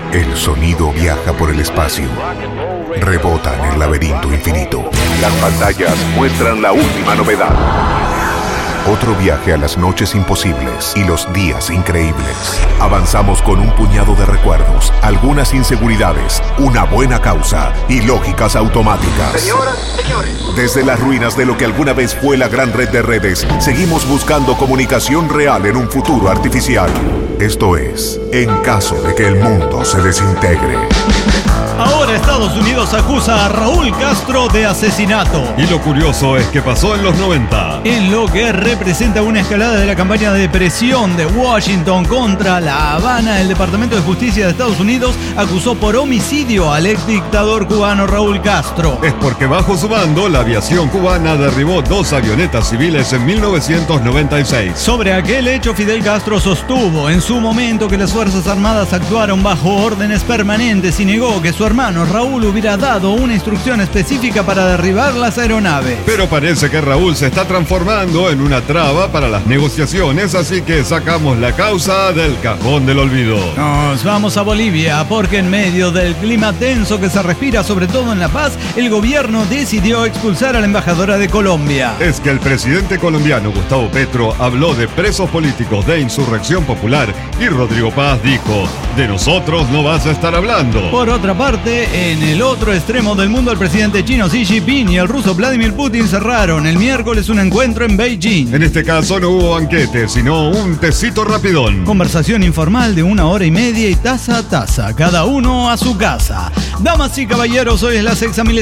El sonido viaja por el espacio. Rebota en el laberinto infinito. Las pantallas muestran la última novedad. Otro viaje a las noches imposibles y los días increíbles. Avanzamos con un puñado de recuerdos, algunas inseguridades, una buena causa y lógicas automáticas. Señoras, señores. Desde las ruinas de lo que alguna vez fue la gran red de redes, seguimos buscando comunicación real en un futuro artificial. Esto es, en caso de que el mundo se desintegre. Ahora Estados Unidos acusa a Raúl Castro de asesinato. Y lo curioso es que pasó en los 90. En lo que representa una escalada de la campaña de presión de Washington contra La Habana, el Departamento de Justicia de Estados Unidos acusó por homicidio al ex dictador cubano Raúl Castro. Es porque bajo su mando la aviación cubana derribó 2 avionetas civiles en 1996. Sobre aquel hecho, Fidel Castro sostuvo en su momento que las Fuerzas Armadas actuaron bajo órdenes permanentes y negó que su hermano Raúl hubiera dado una instrucción específica para derribar las aeronaves. Pero parece que Raúl se está transformando en una traba para las negociaciones, así que sacamos la causa del cajón del olvido. Nos vamos a Bolivia, porque en medio del clima tenso que se respira, sobre todo en La Paz, el gobierno decidió expulsar a la embajadora de Colombia. Es que el presidente colombiano Gustavo Petro habló de presos políticos de insurrección popular y Rodrigo Paz dijo: de nosotros no vas a estar hablando. Por otra parte, en el otro extremo del mundo, el presidente chino Xi Jinping y el ruso Vladimir Putin cerraron el miércoles un encuentro en Beijing. En este caso no hubo banquete, sino un tecito rapidón. Conversación informal de 1 hora y media y taza a taza, cada uno a su casa. Damas y caballeros, hoy es la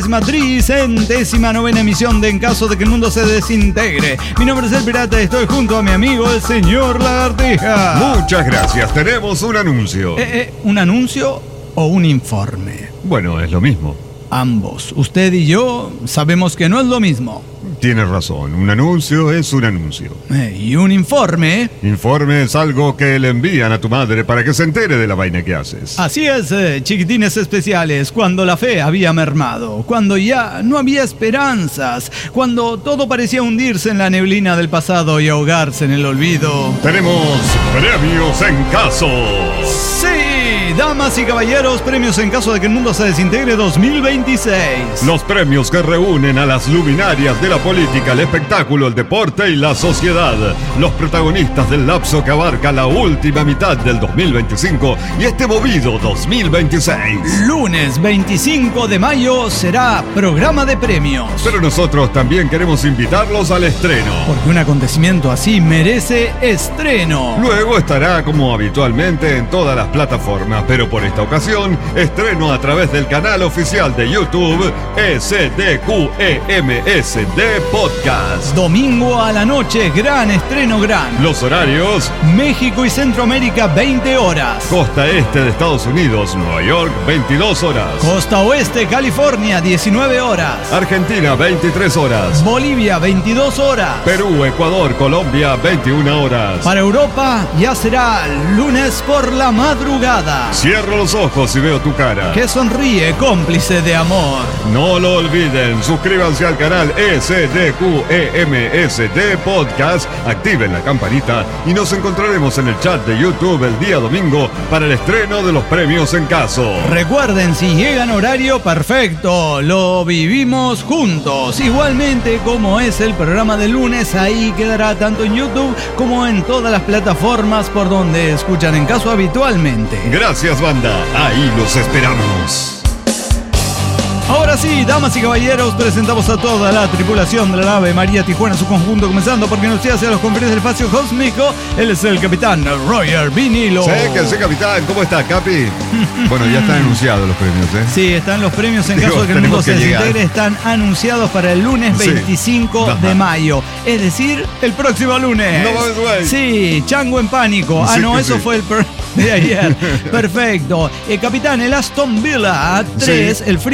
69ª emisión de En caso de que el mundo se desintegre. Mi nombre es El Pirata y estoy junto a mi amigo el señor Lagartija. Muchas gracias, tenemos un anuncio. ¿Un anuncio o un informe? Bueno, es lo mismo. Ambos. Usted y yo sabemos que no es lo mismo. Tienes razón, un anuncio es un anuncio. ¿Y un informe? Informe es algo que le envían a tu madre para que se entere de la vaina que haces. Así es, chiquitines especiales, cuando la fe había mermado, cuando ya no había esperanzas, cuando todo parecía hundirse en la neblina del pasado y ahogarse en el olvido. Tenemos premios en caso. ¡Sí! Damas y caballeros, premios en caso de que el mundo se desintegre 2026. Los premios que reúnen a las luminarias de la política, el espectáculo, el deporte y la sociedad. Los protagonistas del lapso que abarca la última mitad del 2025 y este movido 2026. Lunes 25 de mayo será programa de premios. Pero nosotros también queremos invitarlos al estreno. Porque un acontecimiento así merece estreno. Luego estará como habitualmente en todas las plataformas, pero por esta ocasión estreno a través del canal oficial de YouTube SDQEMSD Podcast. Domingo a la noche, gran estreno gran. Los horarios: México y Centroamérica 20 horas. Costa Este de Estados Unidos, Nueva York 22 horas. Costa Oeste, California 19 horas. Argentina 23 horas. Bolivia 22 horas. Perú, Ecuador, Colombia 21 horas. Para Europa ya será lunes por la madrugada. Cierro los ojos y veo tu cara, que sonríe, cómplice de amor. No lo olviden, suscríbanse al canal SDQEMSD Podcast, activen la campanita y nos encontraremos en el chat de YouTube el día domingo para el estreno de los premios en caso. Recuerden, si llegan horario perfecto, lo vivimos juntos. Igualmente, como es el programa de lunes, ahí quedará tanto en YouTube como en todas las plataformas por donde escuchan En Caso habitualmente. Gracias, banda. Ahí los esperamos. Ahora sí, damas y caballeros, presentamos a toda la tripulación de la nave María Tijuana en su conjunto, comenzando porque nos hacia los confines del espacio cósmico. Él es el capitán Roger Vinilo. Sí, capitán. ¿Cómo está, Capi? Bueno, ya están anunciados los premios, ¿eh? Sí, están los premios en caso de que el mundo se desintegre. Están anunciados para el lunes 25 de mayo. Es decir, el próximo lunes. No mames, güey. Sí, Chango en pánico. Sí, no, eso fue el de ayer. Perfecto. Capitán, el Aston Villa 3, el Friburgo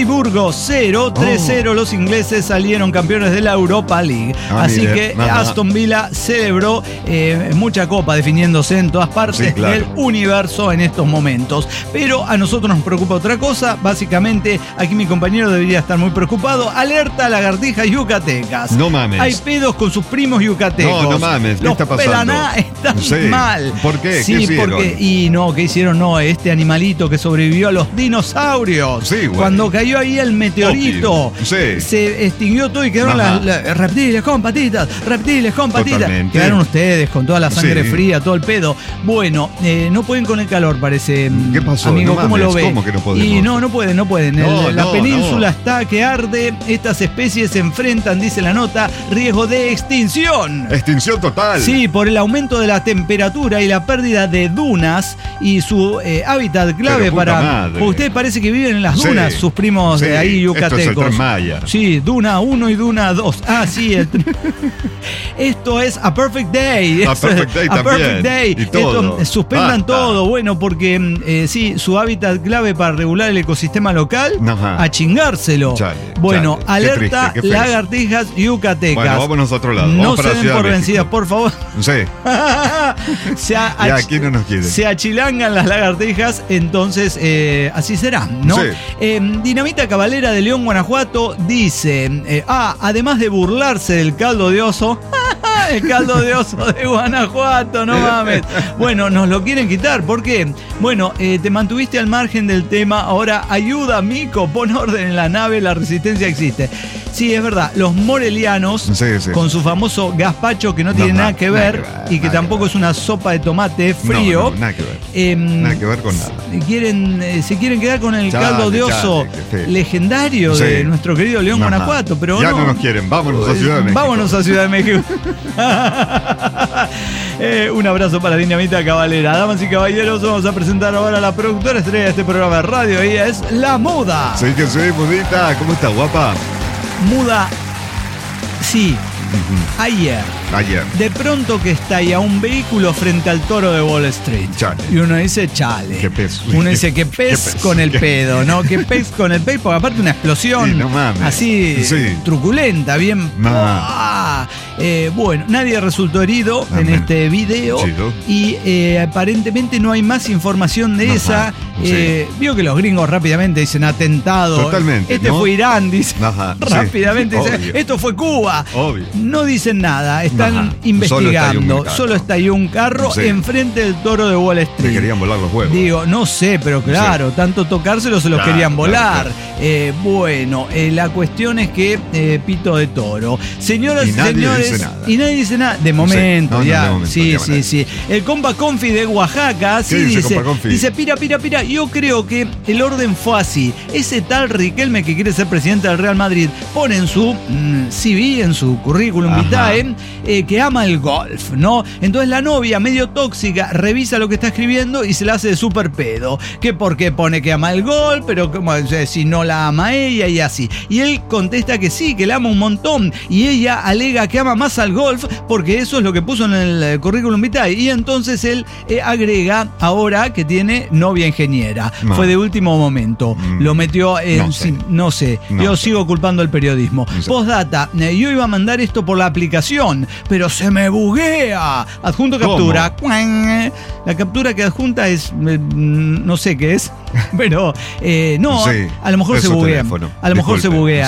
5-0, 3-0 los ingleses salieron campeones de la Europa League. Así que Aston Villa celebró mucha copa definiéndose en todas partes del universo en estos momentos. Pero a nosotros nos preocupa otra cosa. Básicamente, aquí mi compañero debería estar muy preocupado. Alerta a lagartijas yucatecas. No mames. Hay pedos con sus primos yucatecos. No mames. ¿Qué está pasando? Pelaná están mal. ¿Por qué? Sí, ¿Qué hicieron? ¿qué hicieron? No, este animalito que sobrevivió a los dinosaurios. Sí, güey. Cuando cayó ahí el meteorito, se extinguió todo y quedaron las reptiles con patitas, Totalmente. Quedaron ustedes con toda la sangre fría, todo el pedo. Bueno, no pueden con el calor, parece. ¿Qué pasó? Amigo, No ¿cómo mames, lo ve? ¿cómo que no podemos? Y no pueden. La península no. está que arde. Estas especies se enfrentan, dice la nota, riesgo de extinción. Extinción total. Sí, por el aumento de la temperatura y la pérdida de dunas y su hábitat clave para... Ustedes parece que viven en las dunas, sus primos de ahí yucatecos. Esto es el Tren Maya. Sí, Duna 1 y Duna 2. Ah, sí. Esto es A Perfect Day. A Perfect Day también. Perfect Day. Y todo. Esto, suspendan todo. Bueno, porque sí, su hábitat clave para regular el ecosistema local, a chingárselo. Bueno, alerta lagartijas yucatecas. Bueno, vámonos a otro lado. No se den por vencidas, por favor. Sí. Y aquí no nos quieren. Se achilangan las lagartijas, entonces así será, ¿no? Sí. Dinamita Cabalera de León, Guanajuato, dice, además de burlarse del caldo de oso, el caldo de oso de Guanajuato, no mames. Bueno, nos lo quieren quitar, ¿por qué? Bueno, te mantuviste al margen del tema, ahora ayuda, Mico, pon orden en la nave, la resistencia existe. Sí, es verdad, los morelianos, con su famoso gazpacho que no tiene nada que ver y que tampoco es una sopa de tomate frío. No, nada que ver. Nada que ver con nada. Se quieren quedar con el caldo de oso legendario de nuestro querido León, Guanajuato, pero ya no nos quieren, vámonos a Ciudad de México. Vámonos a Ciudad de México. Un abrazo para Dinamita Cabalera. Damas y caballeros, vamos a presentar ahora a la productora estrella de este programa de radio. Ella es La Muda. Sí, que sí, Mudita. ¿Cómo estás, guapa? Muda, sí. Ayer. De pronto que está ahí a un vehículo frente al toro de Wall Street. Chale. Y uno dice, chale. Qué pez. Uno dice, qué pez con el pedo, ¿no? Qué pez con el pedo, porque aparte una explosión así truculenta, bien. Bueno, nadie resultó herido en este video. Chido. Y aparentemente no hay más información de esa. Vio que los gringos rápidamente dicen atentado. Totalmente. Fue Irán, dice. Rápidamente dice, esto fue Cuba. Obvio. No dicen nada, están investigando. Solo estalló un carro enfrente del toro de Wall Street. Le querían volar los huevos. Digo, no sé, pero claro, tanto tocárselo se los querían volar. Bueno, la cuestión es que pito de toro. Señoras y señores. Y nadie dice nada. De momento, sí. El compa Confi de Oaxaca, dice, pira. Yo creo que el orden fue así. Ese tal Riquelme que quiere ser presidente del Real Madrid pone en su CV, en su currículum vitae, que ama el golf, ¿no? Entonces la novia, medio tóxica, revisa lo que está escribiendo y se la hace de súper pedo. Que porque pone que ama el golf, pero como si no la ama ella y así. Y él contesta que sí, que la ama un montón. Y ella alega que ama más al golf porque eso es lo que puso en el currículum vitae. Y entonces él agrega ahora que tiene novia ingeniera. Fue de último momento. Lo metió en... No sé. Yo sigo culpando al periodismo. Postdata, yo iba a mandar esto por la aplicación, pero se me buguea. Adjunto captura. La captura que adjunta es... no sé qué es. Pero no, a lo mejor se buguea. A lo mejor se buguea.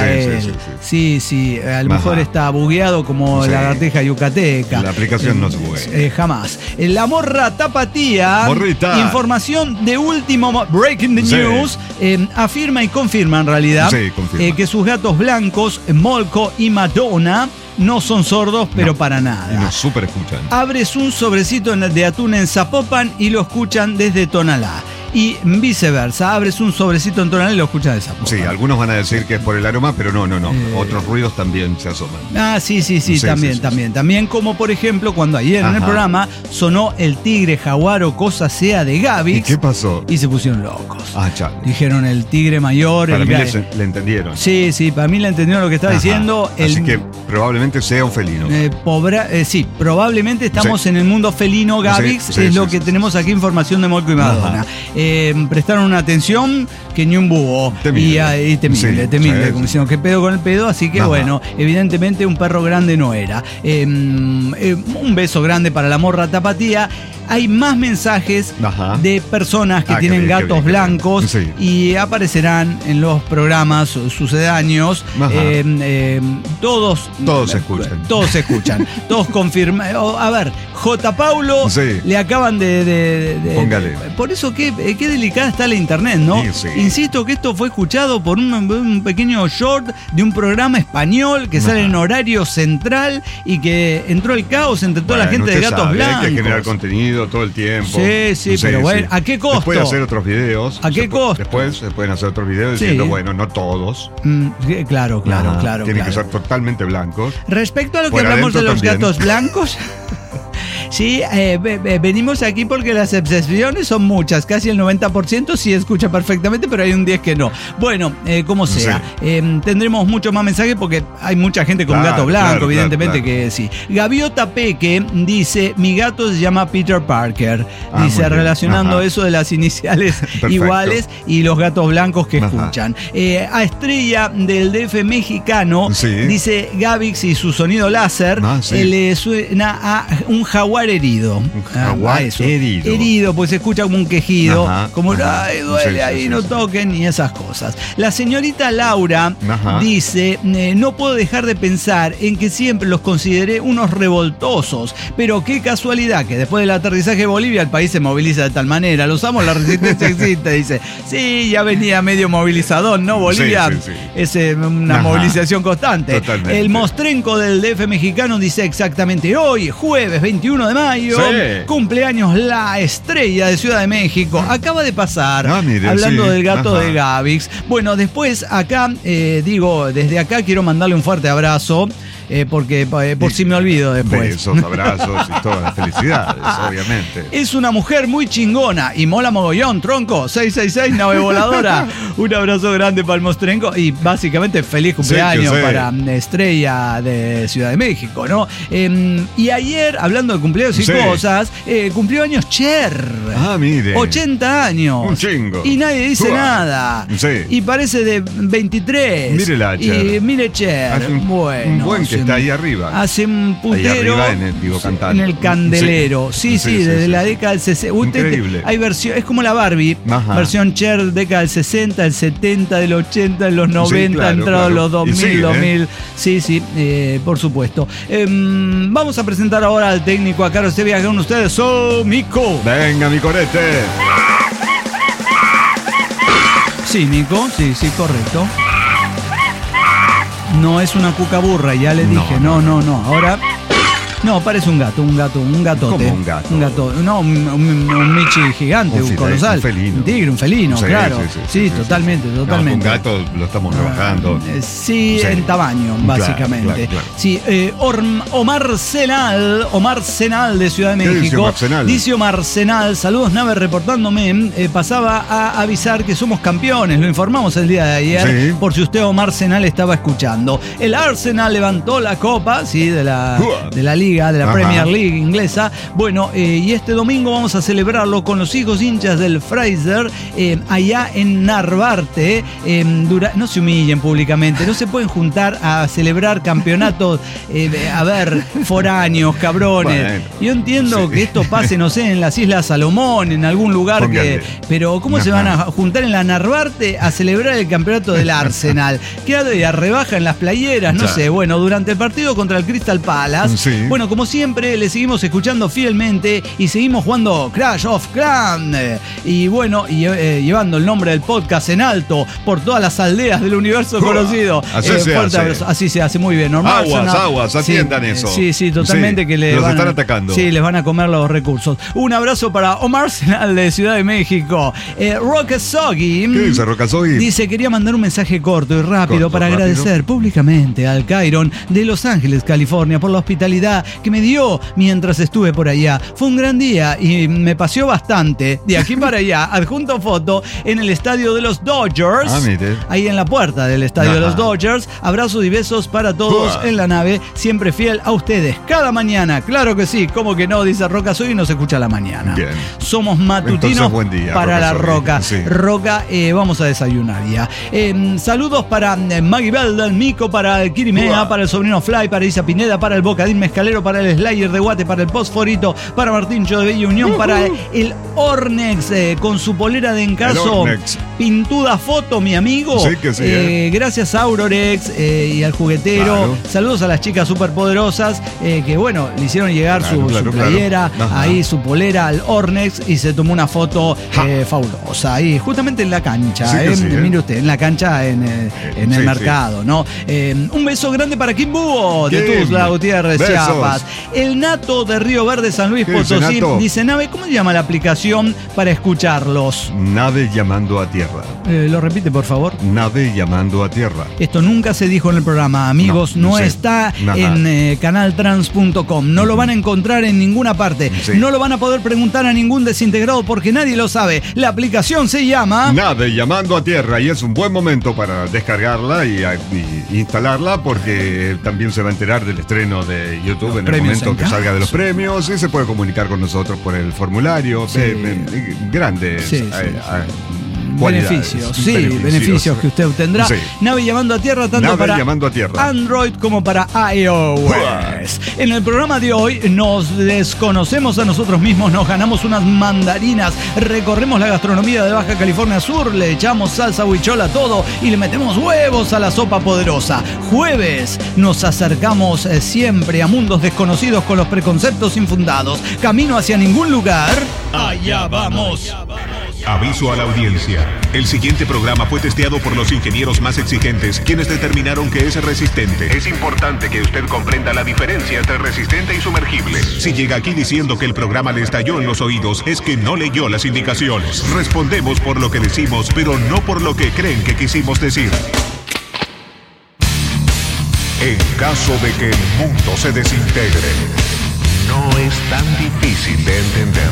Sí, a lo mejor está bugueado como la lagartija yucateca. La aplicación no se buguea. Jamás. La morra tapatía. Morrita. Información de último breaking the news. Afirma y confirma en realidad que sus gatos blancos, Molko y Madonna, no son sordos, pero para nada. Y nos súper escuchan. Abres un sobrecito de atún en Zapopan y lo escuchan desde Tonalá. Y viceversa, abres un sobrecito en Tonalá y lo escuchas de Zapopan. Sí, algunos van a decir que es por el aroma, pero no. Otros ruidos también se asoman. También como por ejemplo cuando ayer en el programa sonó el tigre jaguar o cosa sea de Gavix. ¿Y qué pasó? Y se pusieron locos. Chale. Dijeron el tigre mayor. Para mí le entendieron. Sí, para mí le entendieron lo que estaba diciendo. Así que probablemente sea un felino. Sí, probablemente estamos en el mundo felino Gavix, es lo que tenemos aquí, información de Molko y Madonna. prestaron una atención que ni un búho. Temible. Y temible, Sí, como sí. diciendo, ¿qué pedo con el pedo? Así que bueno, evidentemente un perro grande no era. Un beso grande para la morra tapatía. Hay más mensajes de personas que tienen gatos blancos Sí. y aparecerán en los programas sucedáneos. Todos se escuchan. Todos se escuchan. Todos confirman. A ver, J. Paulo le acaban de Póngale. por eso qué delicada está la internet, ¿no? Sí. Insisto que esto fue escuchado por un pequeño short de un programa español que sale en horario central y que entró el caos entre toda la gente de gatos blancos. Hay que generar contenido todo el tiempo. Sí, pero bueno, ¿a qué costo? Después de hacer otros videos. ¿A qué costo? Después se pueden hacer otros videos diciendo, bueno, no todos. Claro. Tienen que ser totalmente blancos. Respecto a lo que Por hablamos de adentro los también. gatos blancos. Sí, venimos aquí porque las excepciones son muchas, casi el 90% sí escucha perfectamente, pero hay un 10 que no. Bueno, como sea, tendremos mucho más mensajes porque hay mucha gente con gato blanco, evidentemente que sí. Gaviota Peque dice, mi gato se llama Peter Parker, dice, relacionando eso de las iniciales iguales y los gatos blancos que escuchan. A Estrella del DF mexicano dice, Gavix y su sonido láser le suena a un jaguar herido. Un jaguar herido, pues se escucha como un quejido, como ay, duele ahí, no toquen y esas cosas. La señorita Laura dice, no puedo dejar de pensar en que siempre los consideré unos revoltosos, pero qué casualidad que después del aterrizaje de Bolivia el país se moviliza de tal manera. Los amos, la resistencia existe, dice. Sí, ya venía medio movilizador, ¿no? Bolivia es una movilización constante. Totalmente. El mostrenco del DF mexicano dice exactamente hoy, jueves 21 de mayo, cumpleaños la estrella de Ciudad de México. Acaba de pasar, hablando del gato de Gavix. Bueno, después acá, desde acá quiero mandarle un fuerte abrazo. Porque por si me olvido después. Besos, abrazos y todas las felicidades, obviamente. Es una mujer muy chingona y mola mogollón, tronco. 666, nave voladora. Un abrazo grande para el mostrenco y básicamente feliz cumpleaños para Estrella de Ciudad de México, ¿no? Y ayer, hablando de cumpleaños y cosas, cumplió años Cher. Mire. 80 años. Un chingo. Y nadie dice nada. Y parece de 23. Mire la Cher. Y mire Cher. Un buen que está ahí arriba. Hace un putero. Ahí arriba cantando. En el candelero. Sí, desde la década del 60. Increíble. Hay versión, es como la Barbie. Versión Cher, década del 60, del 70, del 80, de los 90, entrado los 2000, 2000. Sí, por supuesto. Vamos a presentar ahora al técnico a cargo de este viaje con ustedes. Mico. Venga, mi corete. Sí, Mico. Sí, correcto. No es una cucaburra, ya le dije. No. Ahora. No, parece un gatote. ¿Cómo un gato? Un gato. No, un michi gigante, un colosal. Un felino. Un tigre, un felino, claro. Sí, totalmente. No, un gato lo estamos rebajando. Sí, en tamaño, básicamente. Claro. Sí, Omar Senal de Ciudad de México. Dice Omar Senal, saludos nave reportándome. Pasaba a avisar que somos campeones, lo informamos el día de ayer, por si usted Omar Senal estaba escuchando. El Arsenal levantó la copa, de la liga, de la Premier League inglesa. Bueno, y este domingo vamos a celebrarlo con los hijos hinchas del Fraser, allá en Narvarte. No se humillen públicamente, no se pueden juntar a celebrar campeonatos, foráneos, cabrones. Bueno, yo entiendo que esto pase, no sé, en las Islas Salomón, en algún lugar pero ¿cómo se van a juntar en la Narvarte a celebrar el campeonato del Arsenal? ¿Qué rebaja en las playeras? No sé. Bueno, durante el partido contra el Crystal Palace, bueno, como siempre, le seguimos escuchando fielmente y seguimos jugando Clash of Clans. Y bueno, llevando el nombre del podcast en alto por todas las aldeas del universo conocido. Así se hace, muy bien. Normal, aguas, atiendan eso. Sí, totalmente que los están atacando. Sí, les van a comer los recursos. Un abrazo para Omar Senal de Ciudad de México. Rokazogi. ¿Qué dice Rokazogi? Dice, quería mandar un mensaje corto y rápido para agradecer públicamente al Chiron de Los Ángeles, California, por la hospitalidad que me dio mientras estuve por allá. Fue un gran día y me paseó bastante. De aquí para allá, adjunto foto en el estadio de los Dodgers. Mire. Ahí en la puerta del estadio de los Dodgers. Abrazos y besos para todos en la nave. Siempre fiel a ustedes. Cada mañana, claro que sí. ¿Cómo que no? Dice Roca Soy y no se escucha a la mañana. Bien. Somos matutinos. Entonces, buen día, para Roca la Soy. Roca. Sí. Roca, vamos a desayunar ya. Saludos para Maggie Belda, el Mico, para el Kirimea, para el sobrino Fly, para Isa Pineda, para el Bocadín Mezcalero, para el Slayer de Guate, para el Fosforito, para Martincho de Bella Unión, para el Ornex con su polera de encaso. Pintuda foto, mi amigo. Sí, que sí, Gracias a Aurorex y al juguetero. Claro. Saludos a las chicas superpoderosas que, bueno, le hicieron llegar su playera, ahí su polera al Ornex y se tomó una foto fabulosa. Ahí, justamente en la cancha. Mire usted, en la cancha en el mercado, ¿no? Un beso grande para Kim Búho de Tuzla, Gutiérrez, Chiapas. El Nato de Río Verde, San Luis Potosí. Dice, Nave, ¿cómo se llama la aplicación para escucharlos? Nave llamando a tierra. ¿Lo repite, por favor? Nave llamando a tierra. Esto nunca se dijo en el programa, amigos. No está en canaltrans.com. No lo van a encontrar en ninguna parte. No lo van a poder preguntar a ningún desintegrado porque nadie lo sabe. La aplicación se llama Nave llamando a tierra y es un buen momento para descargarla y instalarla porque también se va a enterar del estreno de YouTube en el momento que salga de los premios y se puede comunicar con nosotros por el formulario. Grandes beneficios que usted obtendrá. Nave llamando a tierra tanto para Android como para iOS. En el programa de hoy nos desconocemos a nosotros mismos, nos ganamos unas mandarinas, recorremos la gastronomía de Baja California Sur, le echamos salsa huichola a todo y le metemos huevos a la sopa poderosa. Jueves nos acercamos siempre a mundos desconocidos con los preconceptos infundados. Camino hacia ningún lugar. Allá vamos. Aviso a la audiencia. El siguiente programa fue testeado por los ingenieros más exigentes, quienes determinaron que es resistente. Es importante que usted comprenda la diferencia entre resistente y sumergible. Si llega aquí diciendo que el programa le estalló en los oídos, es que no leyó las indicaciones. Respondemos por lo que decimos, pero no por lo que creen que quisimos decir. En caso de que el mundo se desintegre, no es tan difícil de entender.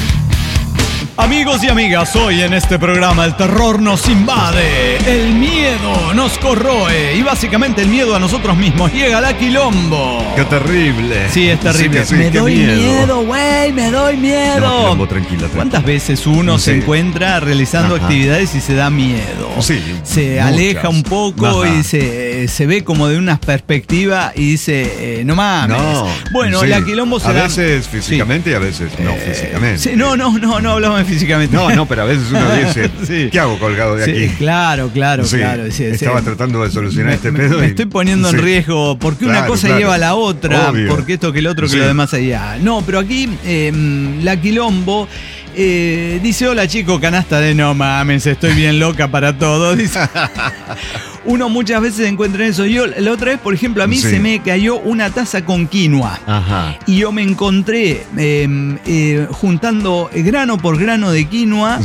Amigos y amigas, hoy en este programa el terror nos invade, el miedo nos corroe y básicamente el miedo a nosotros mismos llega al quilombo. ¡Qué terrible! Sí, es terrible. Sí, me doy miedo, güey, me doy miedo. No, quilombo, tranquila. ¿Cuántas veces uno se encuentra realizando actividades y se da miedo? Sí, se aleja un poco y se ve como de una perspectiva y dice, no mames. No, bueno, la quilombo se da... A veces físicamente y a veces no físicamente. No hablamos físicamente. No, pero a veces uno dice, ¿qué hago colgado de aquí? Claro. Estaba tratando de solucionar este pedo. Me estoy poniendo en riesgo, porque una cosa lleva a la otra, porque esto que el otro, que lo demás allá. No, pero aquí la quilombo dice, hola chico, canasta de no mames, estoy bien loca para todo. Dice. Uno muchas veces encuentra eso. Yo la otra vez, por ejemplo, a mí se me cayó una taza con quinoa. Y yo me encontré juntando grano por grano de quinoa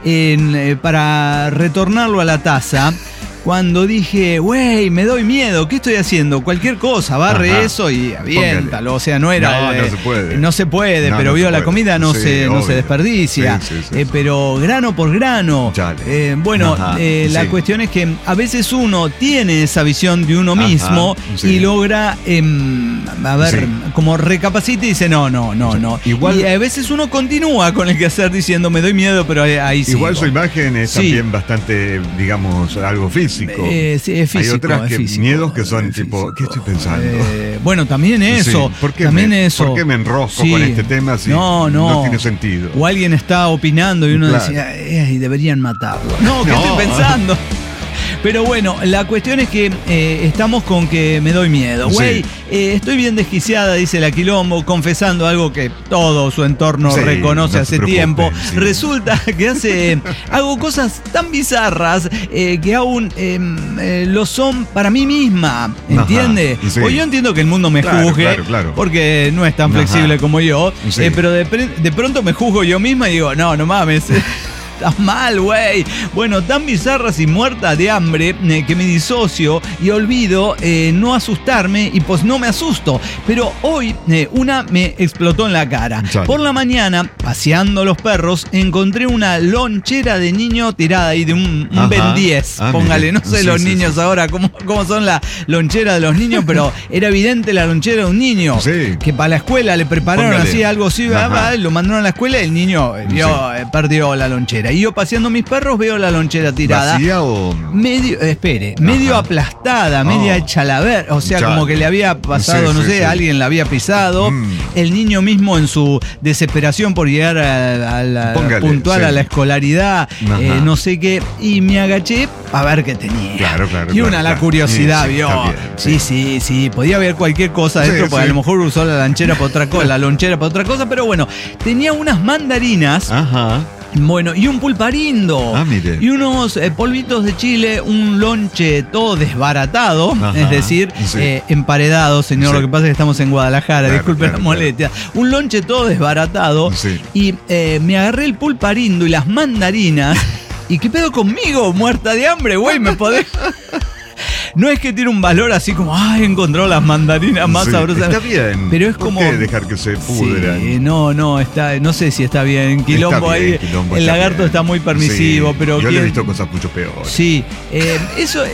para retornarlo a la taza. Cuando dije, güey, me doy miedo, ¿qué estoy haciendo? Cualquier cosa, barre eso y aviéntalo. O sea, no era... No se puede. No se puede, pero vio, la comida no se desperdicia. Pero grano por grano. La cuestión es que a veces uno tiene esa visión de uno mismo y logra, como recapacita y dice, no. Igual, y a veces uno continúa con el quehacer diciendo, me doy miedo, pero ahí sí. Igual su imagen es también bastante, digamos, algo físico. Sí, es físico. Hay otras miedos que son físico. ¿Qué estoy pensando? Bueno, también eso. ¿Por qué me enrosco con este tema si no tiene sentido? O alguien está opinando y uno decía, deberían matarlo. ¿Qué estoy pensando? Pero bueno, la cuestión es que estamos con que me doy miedo. Güey, estoy bien desquiciada, dice la quilombo, confesando algo que todo su entorno reconoce hace tiempo. Resulta que hago cosas tan bizarras que aún lo son para mí misma, ¿entiende? O yo entiendo que el mundo me juzgue, porque no es tan flexible como yo, pero de pronto me juzgo yo misma y digo, no mames. Estás mal, güey. Bueno, tan bizarras y muerta de hambre que me disocio y olvido no asustarme y pues no me asusto. Pero hoy una me explotó en la cara. Chale. Por la mañana, paseando los perros, encontré una lonchera de niño tirada ahí de un Ajá. Ben 10. Póngale, no sé Sí, los sí, niños sí. ahora cómo son la lonchera de los niños, pero era evidente la lonchera de un niño. Sí. Que para la escuela le prepararon Póngale. así algo así, Ajá. lo mandaron a la escuela y el niño perdió la lonchera. Y yo paseando mis perros veo la lonchera tirada. ¿Vacía o...? Medio aplastada, media hecha la ver, o sea, Chale. como que le había pasado, Sí, no sí, sé, sí. alguien la había pisado. El niño mismo en su desesperación por llegar a la Póngale, puntual sí. a la escolaridad, Ajá. no sé qué, y me agaché a ver qué tenía. Claro, Y una claro. la curiosidad, Sí, vio. está bien, Sí, podía haber cualquier cosa dentro, Sí, porque sí. a lo mejor usó la lonchera para otra cosa, pero bueno, tenía unas mandarinas. Ajá. Bueno, y un pulparindo. Ah, mire. Y unos polvitos de chile, un lonche todo desbaratado, Ajá, es decir, sí. emparedado, señor. Sí. Lo que pasa es que estamos en Guadalajara, Claro, disculpe claro, la molestia. Un lonche todo desbaratado. Sí. Y me agarré el pulparindo y las mandarinas. ¿Y qué pedo conmigo? Muerta de hambre, güey, me podés. No es que tiene un valor así como, ay, encontró las mandarinas más Sí, sabrosas. está bien. Pero es ¿Por como. qué dejar que se pudran? Sí, no sé si está bien. Quilombo Está bien, ahí. Quilombo, El está lagarto bien. está muy permisivo, Sí, pero yo le he ¿quién? visto cosas mucho peores. Sí, eso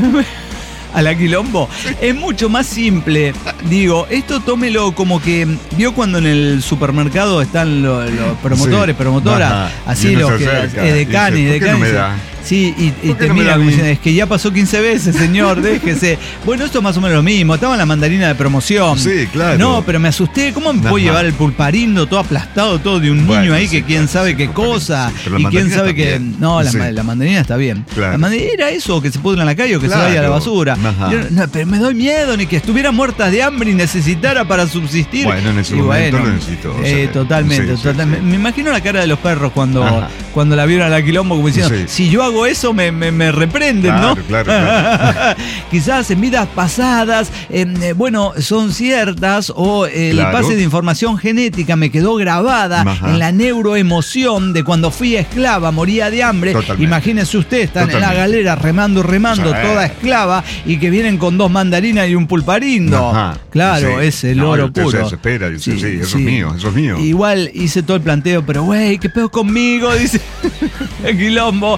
a la Quilombo es mucho más simple. Digo, esto tómelo como que vio cuando en el supermercado están los promotores, Sí. promotoras, Ajá. así Y uno los se que acerca edecanes, y dice, ¿por qué no me da? Sí, y ¿Por qué te no me mira da a como mí? diciendo, es que ya pasó 15 veces, señor, déjese. Bueno, esto es más o menos lo mismo. Estaba en la mandarina de promoción. Sí, claro. No, pero me asusté. ¿Cómo me puedo Ajá. llevar el pulparindo todo aplastado, todo de un Bueno, niño ahí sí, que quién claro, sabe sí, qué cosa? pero la Y quién mandarina sabe que. también. No, Sí. la mandarina está bien. Claro. La mandarina era eso, que se pudra en la calle o que Claro. se vaya a la basura. Ajá. Yo, no, pero me doy miedo, ni que estuviera muertas de hambre y necesitara para subsistir. Bueno, en ese Y momento lo necesito, o sea, totalmente, sí, totalmente. sí. Me imagino la cara de los perros cuando Ajá. la vieron a la Quilombo como diciendo, Sí. si yo hago eso me reprenden, Claro, ¿no? claro. Quizás en vidas pasadas, bueno, son ciertas o el Claro. pase de información genética me quedó grabada Ajá. en la neuroemoción de cuando fui esclava, moría de hambre. Totalmente. Imagínese usted, están en la Totalmente. galera remando, Sí. toda esclava y que vienen con 2 mandarinas y un pulparindo. Ajá. Claro, Sí. es el No, oro usted se puro. desespera, dice, sí, eso es mío, eso es mío. Igual hice todo el planteo, pero güey, ¿qué pedo conmigo? Dice el Quilombo.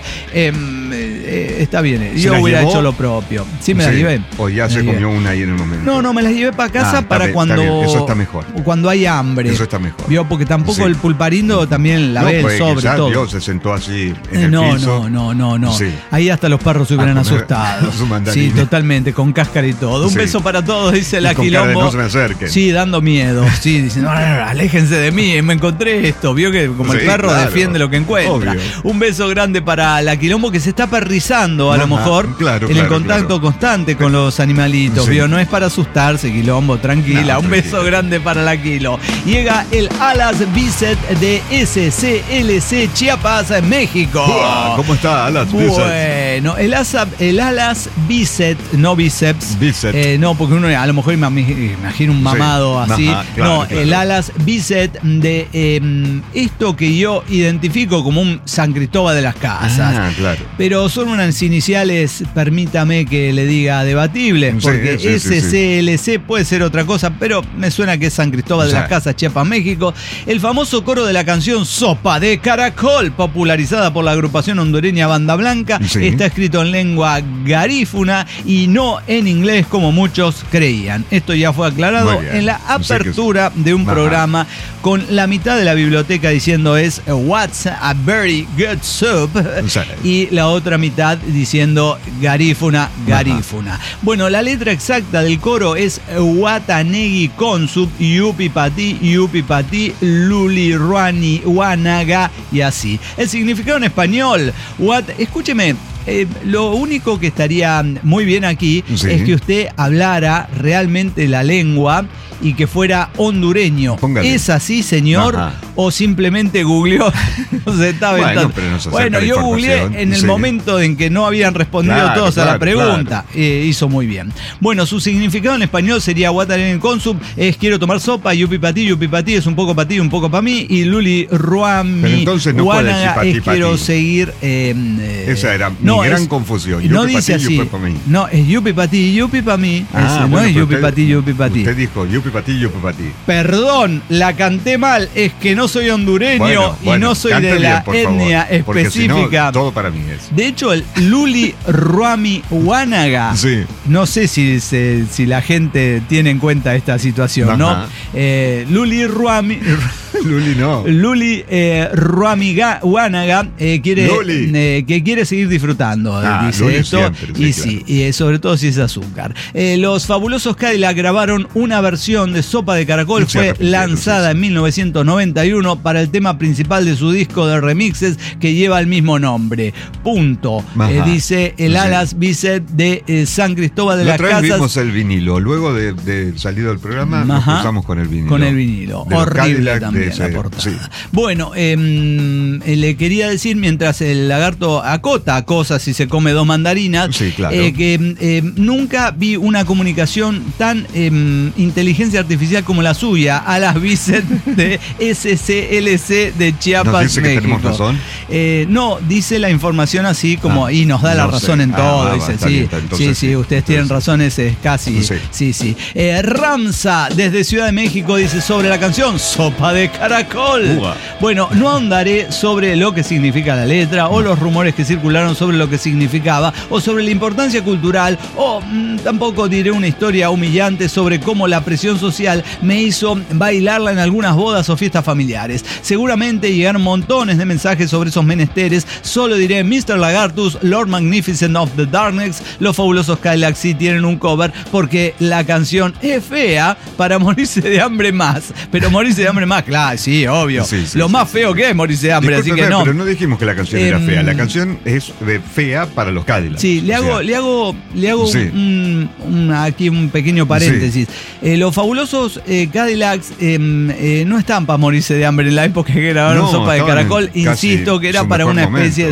Está bien, ¿Se yo la hubiera llevó? hecho lo propio. Sí, me la Sí. llevé. O ya Me se la llevé. comió una ahí en el momento. No, me las llevé para casa está para bien, cuando. está bien, eso está mejor. Cuando hay hambre. Eso está mejor. Vio, porque tampoco Sí. el pulparindo también la No, ve el pues, sobre quizás todo. Dios se sentó así en el No, piso. no. Sí. Ahí hasta los perros se hubieran A comer asustado. su mandarina. Sí, totalmente, con cáscara y todo. Un Sí. beso para todos, dice la Y con cara de Quilombo. no se me acerquen. Sí, dando miedo. Sí, diciendo, aléjense de mí, me encontré esto. Vio que como el Sí, perro claro. defiende lo que encuentra. Obvio. Un beso grande para la Quilombo que se está perrizando a lo Ajá, mejor claro, en el claro, contacto claro. constante con los animalitos. Sí. Vio, no es para asustarse, Quilombo, tranquila. No, Un tranquila. beso grande para la Quilo. Llega el Alas Bisset de SCLC Chiapas, México. Uah, ¿Cómo está, Alas? Bueno, el Alas Bisset, no bíceps. Bisset. No, porque uno a lo mejor imagina un mamado Sí. así. Ajá, claro, no, claro. el Alas Bisset de esto que yo identifico como un San Cristóbal de las Casas. Ah, claro. Pero son unas iniciales, permítame que le diga, debatibles, Sí, porque sí, sí, SCLC puede ser otra cosa, pero me suena que es San Cristóbal de Sí. las Casas, Chiapas, México. El famoso coro de la canción Sopa de Caracol, popularizada por la agrupación hondureña Banda Blanca, Sí. está escrito en lengua garífuna y no en inglés como muchos creían. Esto ya fue aclarado Muy bien. en la Sí que apertura de un Ajá. programa con la mitad de la biblioteca diciendo es What's a very good soup Sí. y la otra mitad diciendo garífuna. Bueno, la letra exacta del coro es Watanegi Consup Yupi Pati Luli Ruani Wanaga y así. El significado en español, escúcheme, Lo único que estaría muy bien aquí Sí. es que usted hablara realmente la lengua y que fuera hondureño. Póngale. ¿Es así, señor? Ajá. ¿O simplemente googleó? Se está Bueno, aventando. pero nos acerca Bueno, la yo googleé información. en el Sí. momento en que no habían respondido Claro, todos a la claro, pregunta. Hizo muy bien. Bueno, su significado en español sería Guatarén Consum, es quiero tomar sopa, yupi patí es un poco para ti, un poco para mí, y Luli Ruami Pero entonces no puede decir Guanaga patí, es quiero patí. seguir. Esa era mi gran confusión. No Yupi dice patí, así. yupi pa' mí. No, es yupi para mí. Ah, Ese, no bueno, es pero yupi para ti. Usted dijo yupi para ti. Perdón, la canté mal, es que no soy hondureño y no soy cante de la bien, por favor, etnia porque si no, específica. todo para mí es. De hecho, el Luli Ruami Guanaga, Sí. no sé si la gente tiene en cuenta esta situación, ¿no? Ajá. Luli Ruami... Luli no. Luli Ruami Guanaga quiere, Luli. que quiere seguir disfrutando, dice Luli esto. siempre, Y sí, sí, y sobre todo si es azúcar. Los fabulosos Cadillac grabaron una versión de Sopa de Caracol, No se fue arrepintieron, lanzada sí. en 1991 para el tema principal de su disco de remixes que lleva el mismo nombre. Punto. Ajá. Dice el Sí. Alas Bicep de San Cristóbal de La las otra vez Casas. vimos el vinilo. Luego de salido del programa nos Ajá. cruzamos con el vinilo. Con el vinilo. De los Horrible Cadillac también de la ese- portada. sí. Bueno, le quería decir, mientras el lagarto acota cosas y se come 2 mandarinas, Sí, claro. que nunca vi una comunicación tan inteligencia artificial como la suya a las Bicep de SCLC de Chiapas, ¿Nos dice que México. tenemos razón? No, dice la información así como, y nos da la no razón sé. en todo. Dice, está sí, bien, está. Entonces sí, ustedes tienen Entonces, razones, es casi. Sí. Ramsa, desde Ciudad de México, dice sobre la canción Sopa de Caracol. Uva. Bueno, no ahondaré sobre lo que significa la letra o los rumores que circularon sobre lo que significaba o sobre la importancia cultural o tampoco diré una historia humillante sobre cómo la presión social me hizo bailarla en algunas bodas o fiestas familiares. Seguramente llegaron montones de mensajes sobre esos menesteres. Solo diré Mr. Lagartus, Lord Magnificent of the Darkness, los fabulosos Cadillac sí tienen un cover porque la canción es fea para morirse de hambre más. Pero morirse de hambre más, claro, sí, obvio. Sí, Lo más feo que es morirse de hambre, así que Discúlpeme, no. pero no dijimos que la canción era fea. La canción es fea para los Cadillacs. Sí, le O hago Sí. aquí un pequeño paréntesis. Los fabulosos Cadillacs no están para morirse de hambre en la época que grabaron No, Sopa de estaban Caracol. en casi Insisto que era su para mejor una momento, especie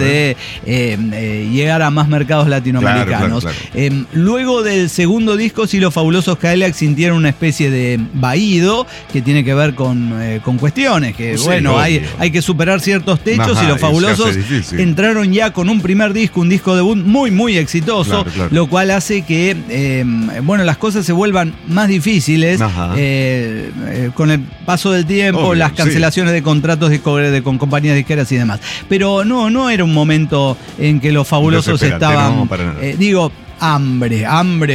de llegar a más mercados latinoamericanos. Claro. Luego del segundo disco, sí, los fabulosos Cadillacs sintieron una especie de vaído que tiene que ver con cuestiones que, Sí, bueno, obvio. hay que superar ciertos techos. Ajá, y los y se fabulosos hace difícil. entraron ya con un primer disco, un disco debut muy exitoso, Claro. lo cual hace que las cosas se vuelvan más difíciles Ajá. con el paso del tiempo, Obvio, las sí. cancelaciones de contratos con compañías disqueras y demás. Pero no era un momento en que los fabulosos Desesperante, estaban, no, para nada. hambre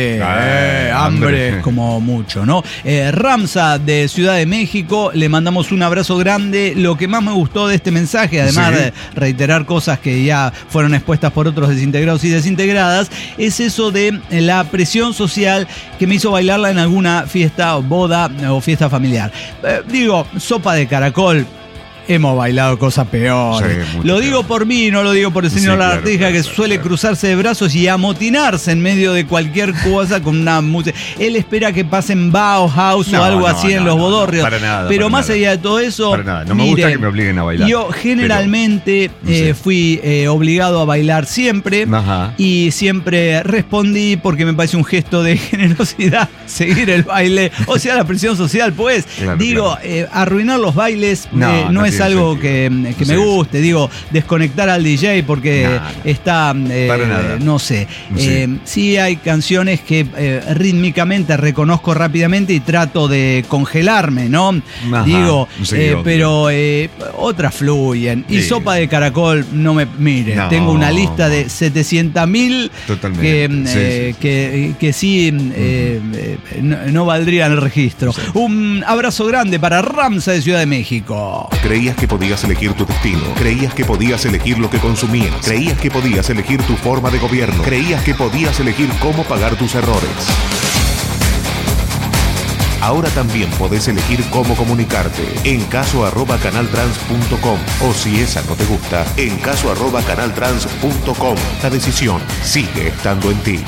Hambre. es como mucho, ¿no? Ramsa de Ciudad de México, le mandamos un abrazo grande. Lo que más me gustó de este mensaje, además Sí. de reiterar cosas que ya fueron expuestas por otros desintegrados y desintegradas, es eso de la presión social que me hizo bailarla en alguna fiesta, boda o fiesta familiar. Sopa de Caracol. Hemos bailado cosas peores. Sí, mucho Lo peor. digo por mí, no lo digo por el señor Sí, claro, Lagartija, claro, que claro, suele claro. cruzarse de brazos y amotinarse en medio de cualquier cosa con una música. Él espera que pasen Bauhaus o algo así en los bodorrios. para nada, Pero para más nada. allá de todo eso, Para nada. No me gusta que me obliguen a bailar. Yo generalmente Sí. fui obligado a bailar siempre. Ajá. Y siempre respondí porque me parece un gesto de generosidad seguir el baile. O sea, la presión social, pues. Claro, Arruinar los bailes No, no no es tiene algo sentido. que me Sí, guste. Desconectar al DJ porque Nada. está, Para nada. no sé. Sí. Sí hay canciones que rítmicamente reconozco rápidamente y trato de congelarme, ¿no? Ajá. Sí, obvio. Pero otras fluyen. Y Sí. Sopa de Caracol, mire, No. tengo una lista de 700.000 Totalmente. que sí no valdrían el registro. Un abrazo grande para Ramsa de Ciudad de México. Creías que podías elegir tu destino. Creías que podías elegir lo que consumías. Creías que podías elegir tu forma de gobierno. Creías que podías elegir cómo pagar tus errores. Ahora también podés elegir cómo comunicarte. encaso@canaltrans.com o si esa no te gusta, encaso@canaltrans.com. La decisión sigue estando en ti.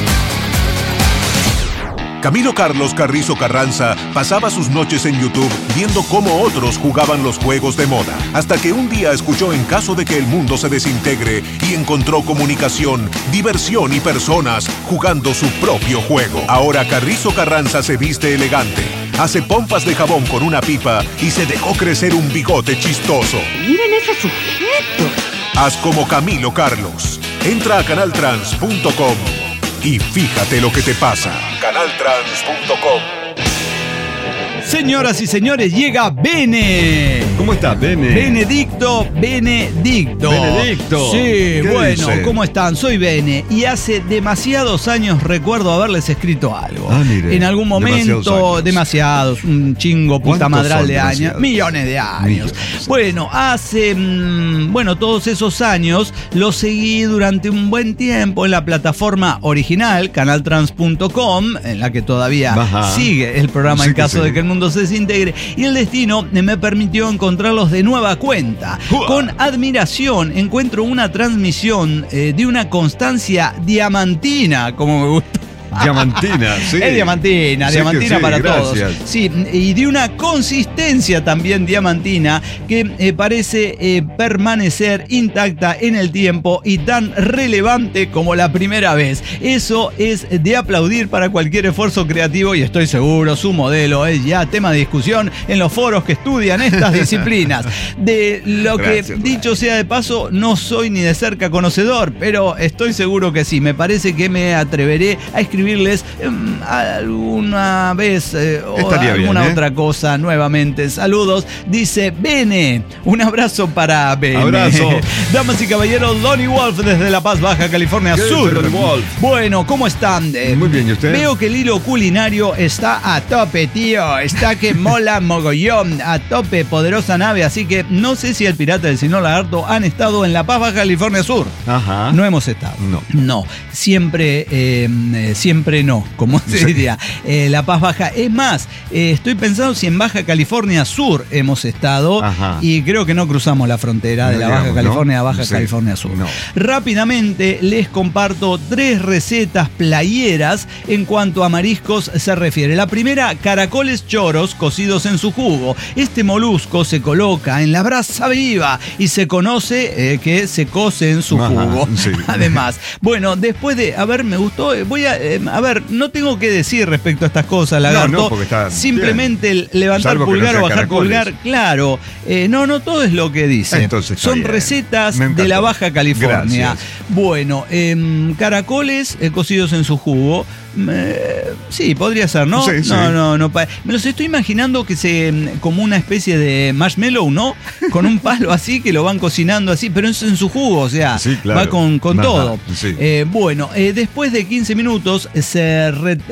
Camilo Carlos Carrizo Carranza pasaba sus noches en YouTube viendo cómo otros jugaban los juegos de moda, hasta que un día escuchó En caso de que el mundo se desintegre y encontró comunicación, diversión y personas jugando su propio juego. Ahora Carrizo Carranza se viste elegante, hace pompas de jabón con una pipa y se dejó crecer un bigote chistoso. ¡Miren ese sujeto! Haz como Camilo Carlos. Entra a canaltrans.com y fíjate lo que te pasa. Canaltrans.com. Señoras y señores, llega Bene. ¿Cómo estás, Bene? Benedicto. Benedicto. Sí, ¿Qué bueno, dice? ¿cómo están? Soy Bene y hace demasiados años recuerdo haberles escrito algo. Mire, en algún momento, demasiados, un chingo puta madral de años, millones de años. Bueno, hace, todos esos años los seguí durante un buen tiempo en la plataforma original, canaltrans.com, en la que todavía sigue el programa en caso de que el mundo se desintegre, y el destino me permitió encontrarlos de nueva cuenta. Con admiración encuentro una transmisión de una constancia diamantina, como me gusta. Diamantina, sí. Es diamantina para gracias. todos. Sí, y de una consistencia también diamantina que parece permanecer intacta en el tiempo y tan relevante como la primera vez. Eso es de aplaudir para cualquier esfuerzo creativo y estoy seguro su modelo es ya tema de discusión en los foros que estudian estas disciplinas. De lo que, dicho sea de paso, no soy ni de cerca conocedor, pero estoy seguro que sí. Me parece que me atreveré a escribirles alguna vez o alguna otra cosa nuevamente. Saludos, dice Bene. Un abrazo para Bene. Abrazo. Damas y caballeros, Donnie Wolf desde La Paz, Baja California Sur. Bueno, ¿cómo están? Muy bien, ¿y usted? Veo que el hilo culinario está a tope, tío. Está que mola mogollón. A tope, poderosa nave. Así que no sé si el Pirata del Señor Lagarto han estado en La Paz, Baja California Sur. Ajá. No hemos estado. No. Siempre no, como se diría. La Paz Baja. Es más, estoy pensando si en Baja California Sur hemos estado. Ajá. Y creo que no cruzamos la frontera de la Baja California a Baja California Sur. Rápidamente les comparto 3 recetas playeras en cuanto a mariscos se refiere. La primera, caracoles choros cocidos en su jugo. Este molusco se coloca en la brasa viva y se conoce que se cose en su jugo. Sí. Además, bueno, después de, me gustó, voy a ver, no tengo que decir respecto a estas cosas, Lagarto. No, porque está simplemente bien. Levantar Salvo pulgar que no o bajar caracoles. pulgar, claro. No todo es lo que dice. Entonces son bien. recetas de la Baja California. Gracias. Bueno, caracoles cocidos en su jugo. Sí, podría ser, ¿no? Sí, No. Me los estoy imaginando como una especie de marshmallow, ¿no? Con un palo así que lo van cocinando así, pero es en su jugo, o sea, va con todo. Sí. Después de 15 minutos se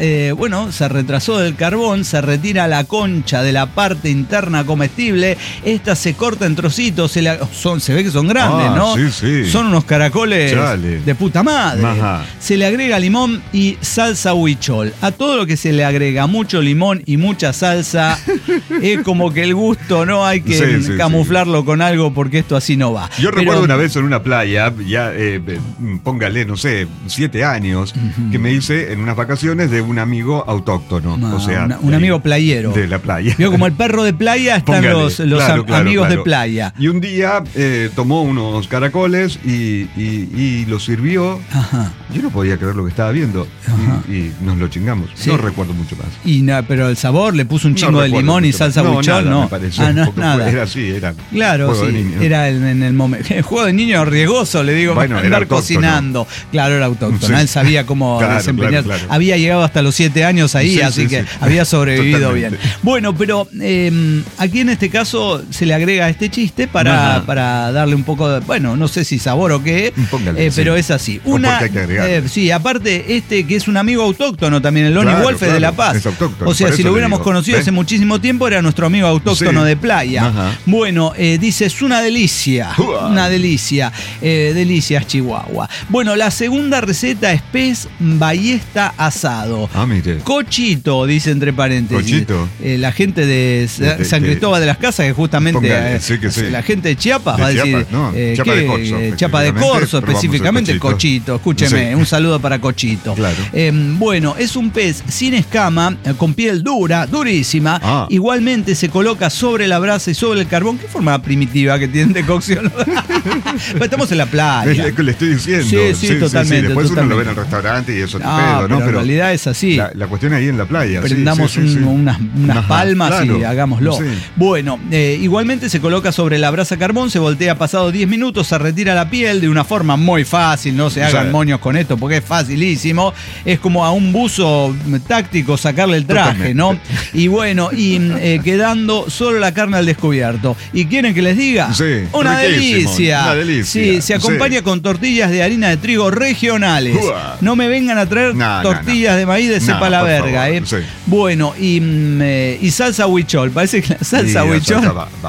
retrasó del carbón, se retira la concha de la parte interna comestible, esta se corta en trocitos, se ve que son grandes, ¿no? Sí. Son unos caracoles de puta madre. Ajá. Se le agrega limón y salsa huichol. A todo lo que se le agrega mucho limón y mucha salsa, es como que el gusto no hay que camuflarlo con algo porque esto así no va. Yo recuerdo una vez en una playa, ya póngale, no sé, 7 años, que me hice en unas vacaciones de un amigo autóctono. O sea, un amigo playero. De la playa. Vio como el perro de playa están los amigos de playa. Y un día tomó unos caracoles y los sirvió. Ajá. Yo no podía creer lo que estaba viendo. Y nos lo chingamos. Sí. No recuerdo mucho más. Pero el sabor, le puso un chingo de limón y salsa huichol, ¿no? Me pareció, nada. Era así, era claro, juego de niño. Era en el momento. El juego de niño riesgoso, le digo, bueno, andar cocinando. Claro, era autóctono. Sí. Él sabía cómo desempeñar. Claro. Había llegado hasta los 7 años ahí, así que había sobrevivido bien. Bueno, pero aquí en este caso se le agrega este chiste para darle un poco de, no sé si sabor o qué, pero es así. Aparte, que es un amigo autóctono también, el Lonnie Wolf es de La Paz. O sea, si lo hubiéramos conocido hace muchísimo tiempo, era nuestro amigo autóctono de playa. Ajá. Bueno, dice, es una delicia. Una delicia. Delicias, Chihuahua. Bueno, la segunda receta es pez fiesta asado. Ah, mire. Cochito, dice entre paréntesis. Cochito. La gente de San Cristóbal de las Casas, que justamente Póngale, sí que sí. la gente de Chiapas De va a decir. Chiapas, no, Chiapa de Corzo, Chiapa de Corzo, probamos el específicamente Cochito. Escúcheme, Sí. un saludo para Cochito. Claro. Bueno, es un pez sin escama, con piel dura, durísima. Ah. Igualmente se coloca sobre la brasa y sobre el carbón. ¿Qué forma primitiva que tienen de cocción? Pues estamos en la playa. Le estoy diciendo. Sí, totalmente. Después totalmente. uno lo ve en el restaurante y eso te No, pedo, ¿no? pero en realidad es así. La cuestión ahí en la playa. Prendamos sí. unas Ajá, palmas claro. y hagámoslo. Sí. Bueno, igualmente se coloca sobre la brasa carbón, se voltea pasado 10 minutos, se retira la piel de una forma muy fácil, no se hagan moños con esto porque es facilísimo. Es como a un buzo táctico sacarle el traje, Totalmente. ¿no? Y bueno, quedando solo la carne al descubierto. ¿Y quieren que les diga? Sí, Una riquísimo, delicia. una delicia. Sí, se acompaña con tortillas de harina de trigo regionales. Uah. No me vengan a traer tortillas de maíz de cepa la por verga, favor, sí. Bueno, y salsa huichol. Parece que la salsa Sí, huichol.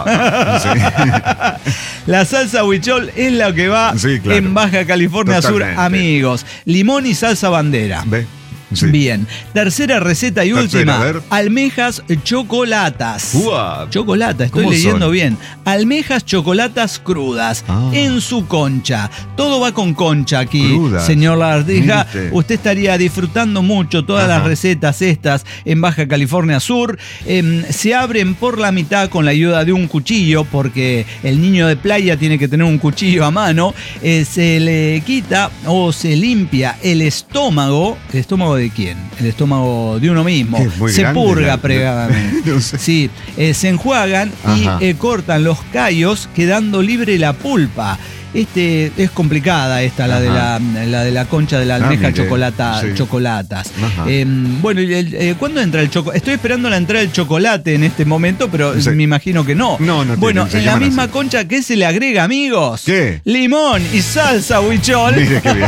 va. Sí. La salsa huichol es la que va Sí, claro. en Baja California Totalmente. Sur, amigos. Limón y salsa bandera. ¿Ve? Sí. Bien. Tercera receta y Tercera, última. a ver. Almejas chocolatas. Uah. Chocolata, estoy ¿Cómo leyendo son? bien. Almejas chocolatas crudas en su concha. Todo va con concha aquí, Crudas. señor Lagartija. Mire. Usted estaría disfrutando mucho todas las recetas estas en Baja California Sur. Se abren por la mitad con la ayuda de un cuchillo, porque el niño de playa tiene que tener un cuchillo a mano. Se le quita o se limpia el estómago. ¿El estómago de quién? El estómago de uno mismo. Que es muy Se grande, purga previamente. No sé. Sí, se enjuagan Ajá. y cortan los callos, quedando libre la pulpa. Es complicada esta, la de la concha de la almeja mire, chocolatas. Ajá. Bueno, ¿cuándo entra el chocolate? Estoy esperando la entrada del chocolate en este momento, pero Sí. me imagino que no. No Bueno, tiene, se en la llaman misma así. concha, ¿qué se le agrega, amigos? ¿Qué? Limón y salsa huichol. Mire qué bien.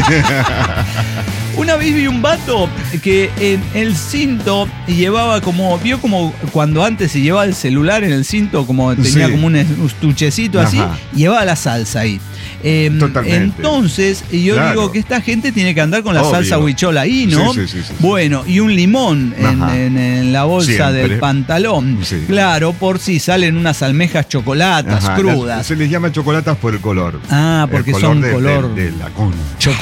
Una vez vi un vato que en el cinto llevaba vio como cuando antes se llevaba el celular en el cinto, como tenía Sí. como un estuchecito así, Ajá. llevaba la salsa ahí. Totalmente. Entonces, yo Claro. digo que esta gente tiene que andar con la Obvio. salsa huichola ahí, ¿no? Sí. Bueno, y un limón Ajá. en la bolsa Siempre. del pantalón. Sí. Claro, por si salen unas almejas chocolatas Ajá, crudas. se les llama chocolatas por el color. Ah, porque el son de, color- de la concha.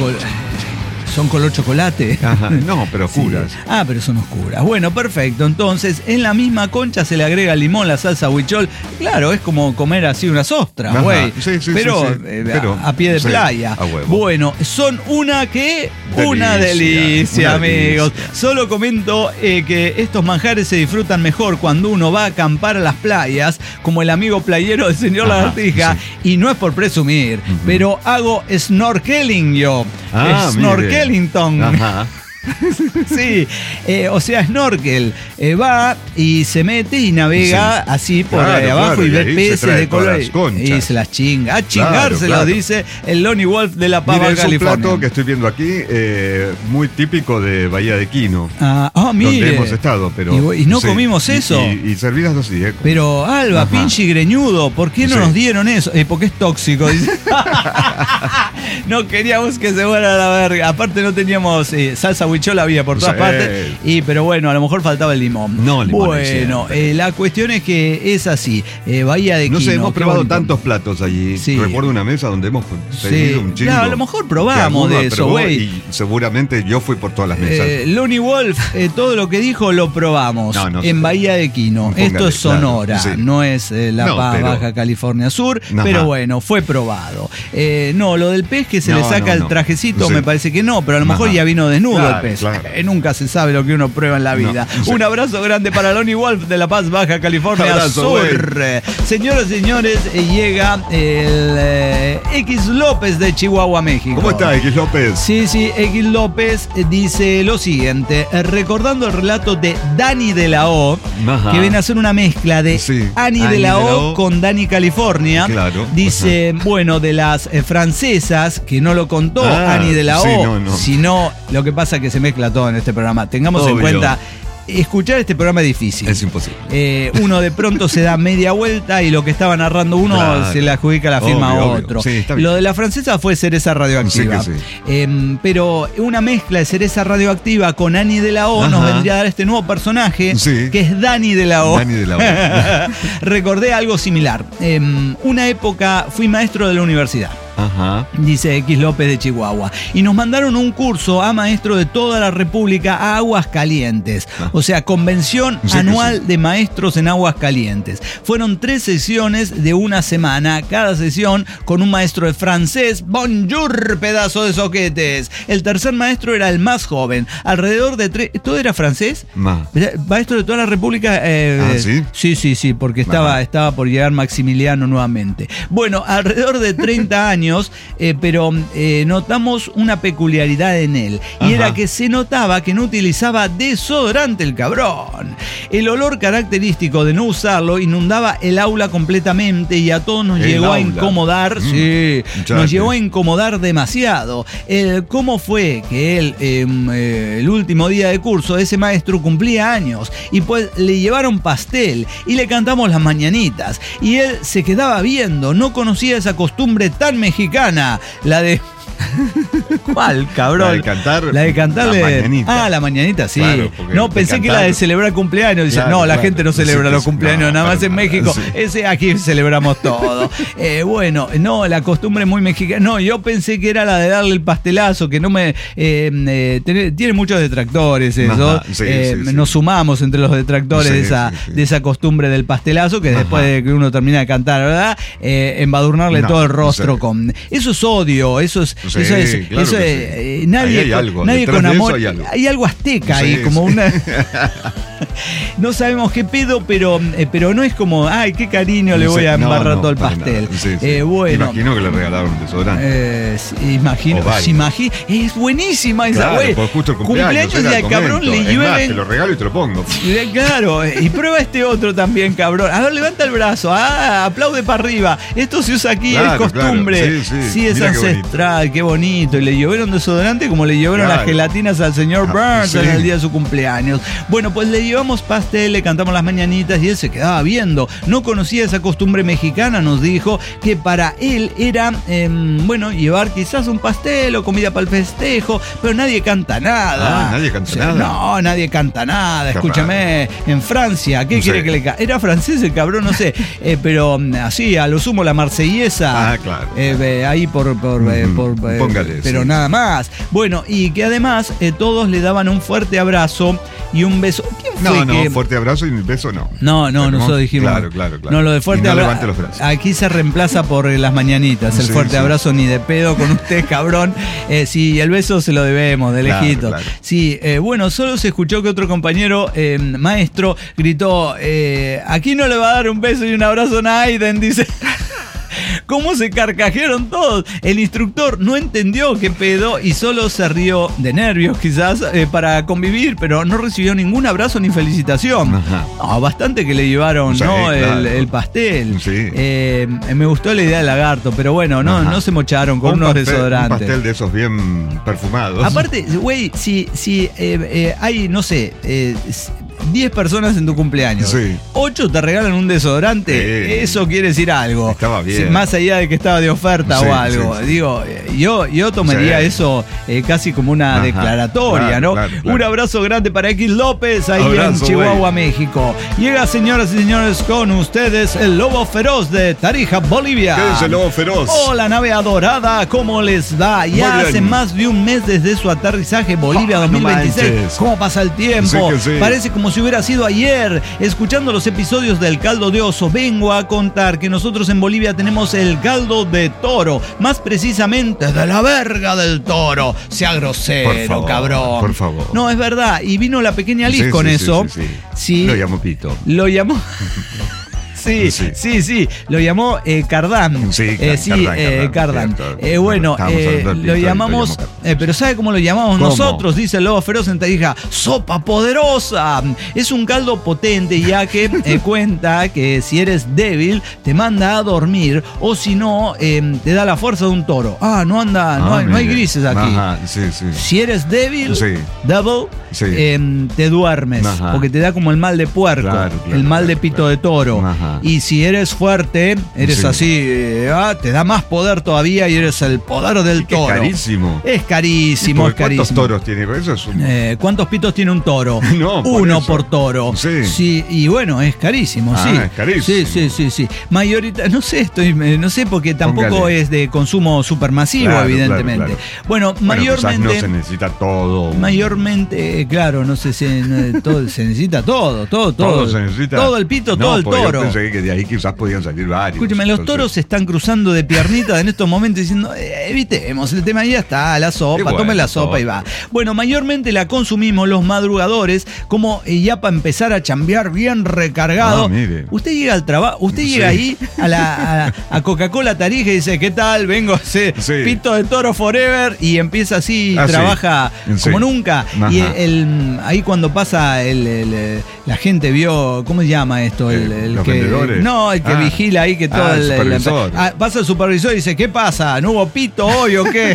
¿Son color chocolate? Ajá. No, pero oscuras. Sí. Ah, pero son oscuras. Bueno, perfecto. Entonces, en la misma concha se le agrega limón, la salsa huichol. Claro, es como comer así unas ostras, Ajá. güey. Sí, pero, sí. Pero, a pie de sí, playa. a huevo. Bueno, son una delicia, una amigos. delicia. Solo comento que estos manjares se disfrutan mejor cuando uno va a acampar a las playas, como el amigo playero del señor Ajá, Lagartija. Y no es por presumir, pero hago snorkeling yo. Ah, mire. Snorkelington. Ajá. Sí, o sea, snorkel. Va y se mete y navega Sí. así por Claro, ahí abajo claro, y y ve ahí se peces trae de todas colores. las conchas. Y se las chinga. A chingárselo, Claro. dice el Lonnie Wolf de La Paz, Mire, Baja es un California. plato que estoy viendo aquí, muy típico de Bahía de Quino. Mire. Donde hemos estado, pero. Y no comimos eso. Y servidas así, ¿eh? Pero Alba, Ajá. pinche greñudo, ¿por qué no Sí. nos dieron eso? Porque es tóxico. Dice. No queríamos que se fuera a la verga. Aparte no teníamos salsa huichola, había por todas Sí. partes. Pero bueno, a lo mejor faltaba el limón. No, limón Bueno, siempre. la cuestión es que es así. Bahía de No Quino. sé, hemos qué probado bonito. tantos platos allí. Sí. Recuerdo una mesa donde hemos pedido un chingo. Claro, a lo mejor probamos Que alguno de eso, probó güey. Y seguramente yo fui por todas las mesas. Lonnie Wolf, todo lo que dijo lo probamos No en sé. Bahía de Quino. Póngale, Esto es Sonora, claro, sí. no es La No, Paz, pero- Baja California Sur, Ajá. pero bueno, fue probado. No, lo del pez que se No, le saca no, el no. trajecito Sí. me parece que no, pero a lo mejor Ajá. ya vino desnudo Claro, el pez. claro. Nunca se sabe lo que uno prueba en la vida. No, sí. Un abrazo grande para Lonnie Wolf de La Paz, Baja California Abrazo, Sur. Señoras y señores, llega el X López de Chihuahua, México. ¿Cómo está, X López? Sí, X López dice lo siguiente, recordando el relato de Dani de la O, Ajá. que viene a hacer una mezcla de Sí, Annie Annie de la de la O O con Dani California. Claro, Dice, bueno, de las francesas, que no lo contó Ah, Annie de la O, sí, no. sino lo que pasa es que se mezcla todo en este programa. Tengamos en Obvio. cuenta escuchar este programa es difícil. Es imposible. Uno de pronto se da media vuelta y lo que estaba narrando uno se le adjudica la firma a otro. Sí, está bien. Lo de la francesa fue Cereza Radioactiva. Sí que sí. Pero una mezcla de Cereza Radioactiva con Ani de la O nos vendría a dar este nuevo personaje que es Dani de la O. Dani de la O. Recordé algo similar. Una época fui maestro de la universidad. Ajá. Dice X López de Chihuahua. Y nos mandaron un curso a maestro de toda la República a Aguascalientes. O sea, convención anual de maestros en Aguascalientes. Fueron 3 sesiones de una semana, cada sesión con un maestro de francés. Bonjour, pedazo de soquetes. El tercer maestro era el más joven. Alrededor de ¿todo era francés? Maestro de toda la República. ¿Sí? Sí, porque estaba por llegar Maximiliano nuevamente. Bueno, alrededor de 30 años. Pero notamos una peculiaridad en él. Y era que se notaba que no utilizaba desodorante el cabrón. El olor característico de no usarlo inundaba el aula completamente y a todos nos llegó a incomodar. Nos llegó a incomodar demasiado. ¿Cómo fue que él, el último día de curso, ese maestro cumplía años? Y pues le llevaron pastel y le cantamos las mañanitas. Y él se quedaba viendo, no conocía esa costumbre tan mexicana, la de... ¿Cuál, cabrón? La de cantarle. La mañanita. La mañanita, sí. Claro, no, pensé que la de celebrar cumpleaños. Dice, la gente no celebra los cumpleaños, nada más en México. Aquí celebramos todo. Bueno, no, la costumbre muy mexicana. No, yo pensé que era la de darle el pastelazo, que no me... tiene muchos detractores eso. Nos sumamos entre los detractores de esa costumbre del pastelazo, que después de que uno termina de cantar, ¿verdad? Embadurnarle todo el rostro con... Eso es odio, eso es... Nadie con amor. Hay algo azteca ahí, como una. No sabemos qué pedo, pero no es como, ay, qué cariño le voy a embarrar todo el pastel. Bueno. Imagino que le regalaron desodorante. Imagino. Es buenísima esa, güey. Pues justo el cumpleaños y al cabrón le llueven. Te lo regalo y te lo pongo. Claro, y prueba este otro también, cabrón. A ver, levanta el brazo. Aplaude para arriba. Esto se usa aquí, es costumbre. Sí, es ancestral. Qué bonito. Y le llovieron desodorante como le llovieron las gelatinas al señor Burns en el día de su cumpleaños. Bueno, pues le llevamos pastel, le cantamos las mañanitas y él se quedaba viendo. No conocía esa costumbre mexicana, nos dijo que para él era, llevar quizás un pastel o comida para el festejo, pero nadie canta nada. Nadie canta nada. No, nadie canta nada. Escúchame, en Francia, ¿qué quiere que le cante? Era francés el cabrón, no sé, pero así, a lo sumo la marsellesa. Claro. Ahí póngale, pero nada más. Bueno, y que además todos le daban un fuerte abrazo y un beso. ¿Quién fue fuerte abrazo y un beso no. No, nosotros dijimos. Claro. No, lo de fuerte abrazo. levante los brazos. Aquí se reemplaza por las mañanitas. El fuerte abrazo ni de pedo con usted, cabrón. Sí, el beso se lo debemos, de lejitos. Claro. Sí, bueno, solo se escuchó que otro compañero maestro gritó: aquí no le va a dar un beso y un abrazo a Naiden, dice. ¿Cómo se carcajearon todos? El instructor no entendió qué pedo y solo se rió de nervios quizás para convivir, pero no recibió ningún abrazo ni felicitación. No, bastante que le llevaron el pastel. Me gustó la idea del lagarto, pero bueno, no se mocharon con unos desodorantes. Un pastel de esos bien perfumados. Aparte, güey, si hay, no sé... 10 personas en tu cumpleaños. 8 te regalan un desodorante. Eso quiere decir algo. Estaba bien. Más allá de que estaba de oferta o algo. Digo, yo tomaría eso casi como una declaratoria, ¿no? Claro. Un abrazo grande para X López ahí en Chihuahua, México. Llega, señoras y señores, con ustedes el Lobo Feroz de Tarija, Bolivia. ¿Qué es el Lobo Feroz? Hola, nave adorada, ¿cómo les va? Ya hace más de un mes desde su aterrizaje Bolivia 2026. ¿Cómo pasa el tiempo? Parece como si hubiera sido ayer. Escuchando los episodios del caldo de oso, vengo a contar que nosotros en Bolivia tenemos el caldo de toro, más precisamente de la verga del toro. Sea grosero, por favor, cabrón. Por favor. No, es verdad. Y vino la pequeña Liz con eso. Sí. Lo llamó Pito. Lo llamó... Sí. Lo llamó Cardán. Sí, Cardán. Cierto. Bueno, lo llamamos. Cardán. Pero ¿sabe cómo lo llamamos ¿Cómo? nosotros? Dice el Lobo Feroz en Tarija. ¡Sopa poderosa! Es un caldo potente, ya que cuenta que si eres débil, te manda a dormir, o si no, te da la fuerza de un toro. No hay grises aquí. Ajá, sí. Si eres débil, Sí. double, Sí. te duermes, Ajá. porque te da como el mal de puerco, Claro, el mal de pito de toro. Ajá. Y si eres fuerte, eres Sí. así, te da más poder todavía y eres el poder del Que toro. es carísimo. Es carísimo, es ¿Cuántos carísimo. toros tiene? Eso es un... ¿Cuántos pitos tiene un toro? No, por Uno eso. por toro. Sí. Y bueno, es carísimo, sí. Es carísimo. Sí. No sé porque tampoco Póngale. es de consumo supermasivo, Claro, evidentemente. claro. Bueno, Quizás mayormente. no se necesita todo. Mayormente, claro, no sé si se necesita todo. Todo se necesita. Todo el pito, todo el porque toro. Yo pensé que de ahí quizás podían salir varios. Escúchame, los Entonces, toros se están cruzando de piernita en estos momentos diciendo, evitemos el tema, ya está, la sopa, Y bueno, tome la sopa y va. Bueno, mayormente la consumimos los madrugadores, como ya para empezar a chambear bien recargado. Mire. Usted llega al trabajo, usted Sí. llega ahí a Coca-Cola Tarija y dice, ¿qué tal? Vengo, Sí. pito de toro forever, y empieza así, Sí. trabaja Sí. como nunca. Ajá. Y ahí cuando pasa la gente vio, ¿cómo se llama esto? ¿Los vendedores? No, el que vigila ahí que todo el supervisor. pasa el supervisor y dice, ¿qué pasa? ¿No hubo pito hoy o qué?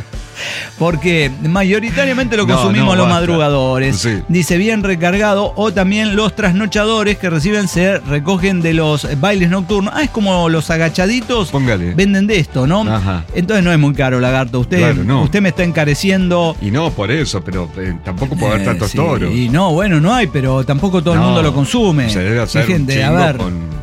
Porque mayoritariamente lo consumimos los basta. madrugadores. Sí. Dice bien recargado, o también los trasnochadores que se recogen de los bailes nocturnos. Es como los agachaditos. Póngale. Venden de esto, ¿no? Ajá. Entonces no es muy caro, lagarto. Claro, no. Usted me está encareciendo. Y no por eso, pero tampoco puede haber tantos Sí, toros. Y no, bueno, no hay, pero tampoco todo el No, mundo lo consume. se debe hacer Hay gente, un a chingo ver,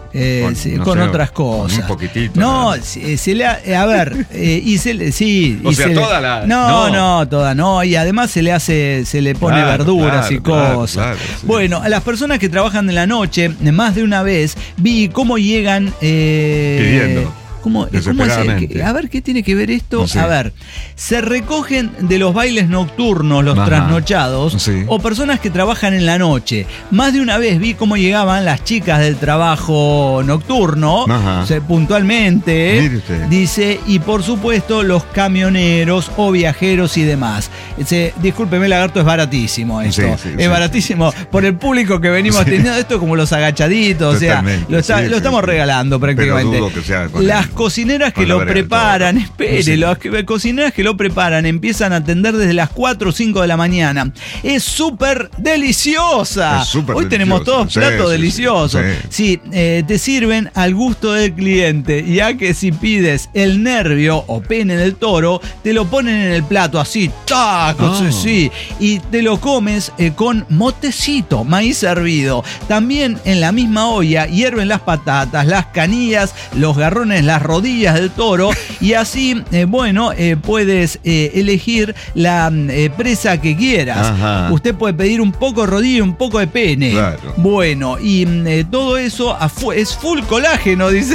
no con sé, otras con cosas. un poquitito, No, ¿no? se le a ver, y se le, sí. O y sea, se toda le, la- no, toda no. Y además se le pone Claro, verduras claro, y cosas. claro, sí. Bueno, a las personas que trabajan en la noche, más de una vez, vi cómo llegan. Pidiendo. ¿Cómo es? Desesperadamente. A ver, ¿qué tiene que ver esto? No sé. A ver, se recogen de los bailes nocturnos, los Ajá. trasnochados, Sí. o personas que trabajan en la noche. Más de una vez vi cómo llegaban las chicas del trabajo nocturno, Ajá. puntualmente, Mire usted. dice, y por supuesto los camioneros o viajeros y demás. Discúlpeme, lagarto, es baratísimo esto. Sí, es baratísimo. Por el público que venimos Sí. teniendo, esto como los agachaditos, o sea, Totalmente, lo estamos sí. regalando prácticamente. Pero dudo que sea con Las el- cocineras que con la lo verga del preparan, toro. espere, Sí. las cocineras que lo preparan empiezan a atender desde las 4 o 5 de la mañana. Es súper deliciosa. Es súper Hoy tenemos deliciosa. todos Sí, platos sí, deliciosos. sí. Sí, te sirven al gusto del cliente, ya que si pides el nervio o pene del toro, te lo ponen en el plato así, tacos, sí, y te lo comes con motecito, maíz hervido. También en la misma olla hierven las patatas, las canillas, los garrones, las rodillas del toro, y así, puedes elegir la presa que quieras. Ajá. Usted puede pedir un poco de rodilla y un poco de pene. Claro. Bueno, y todo eso es full colágeno, dice.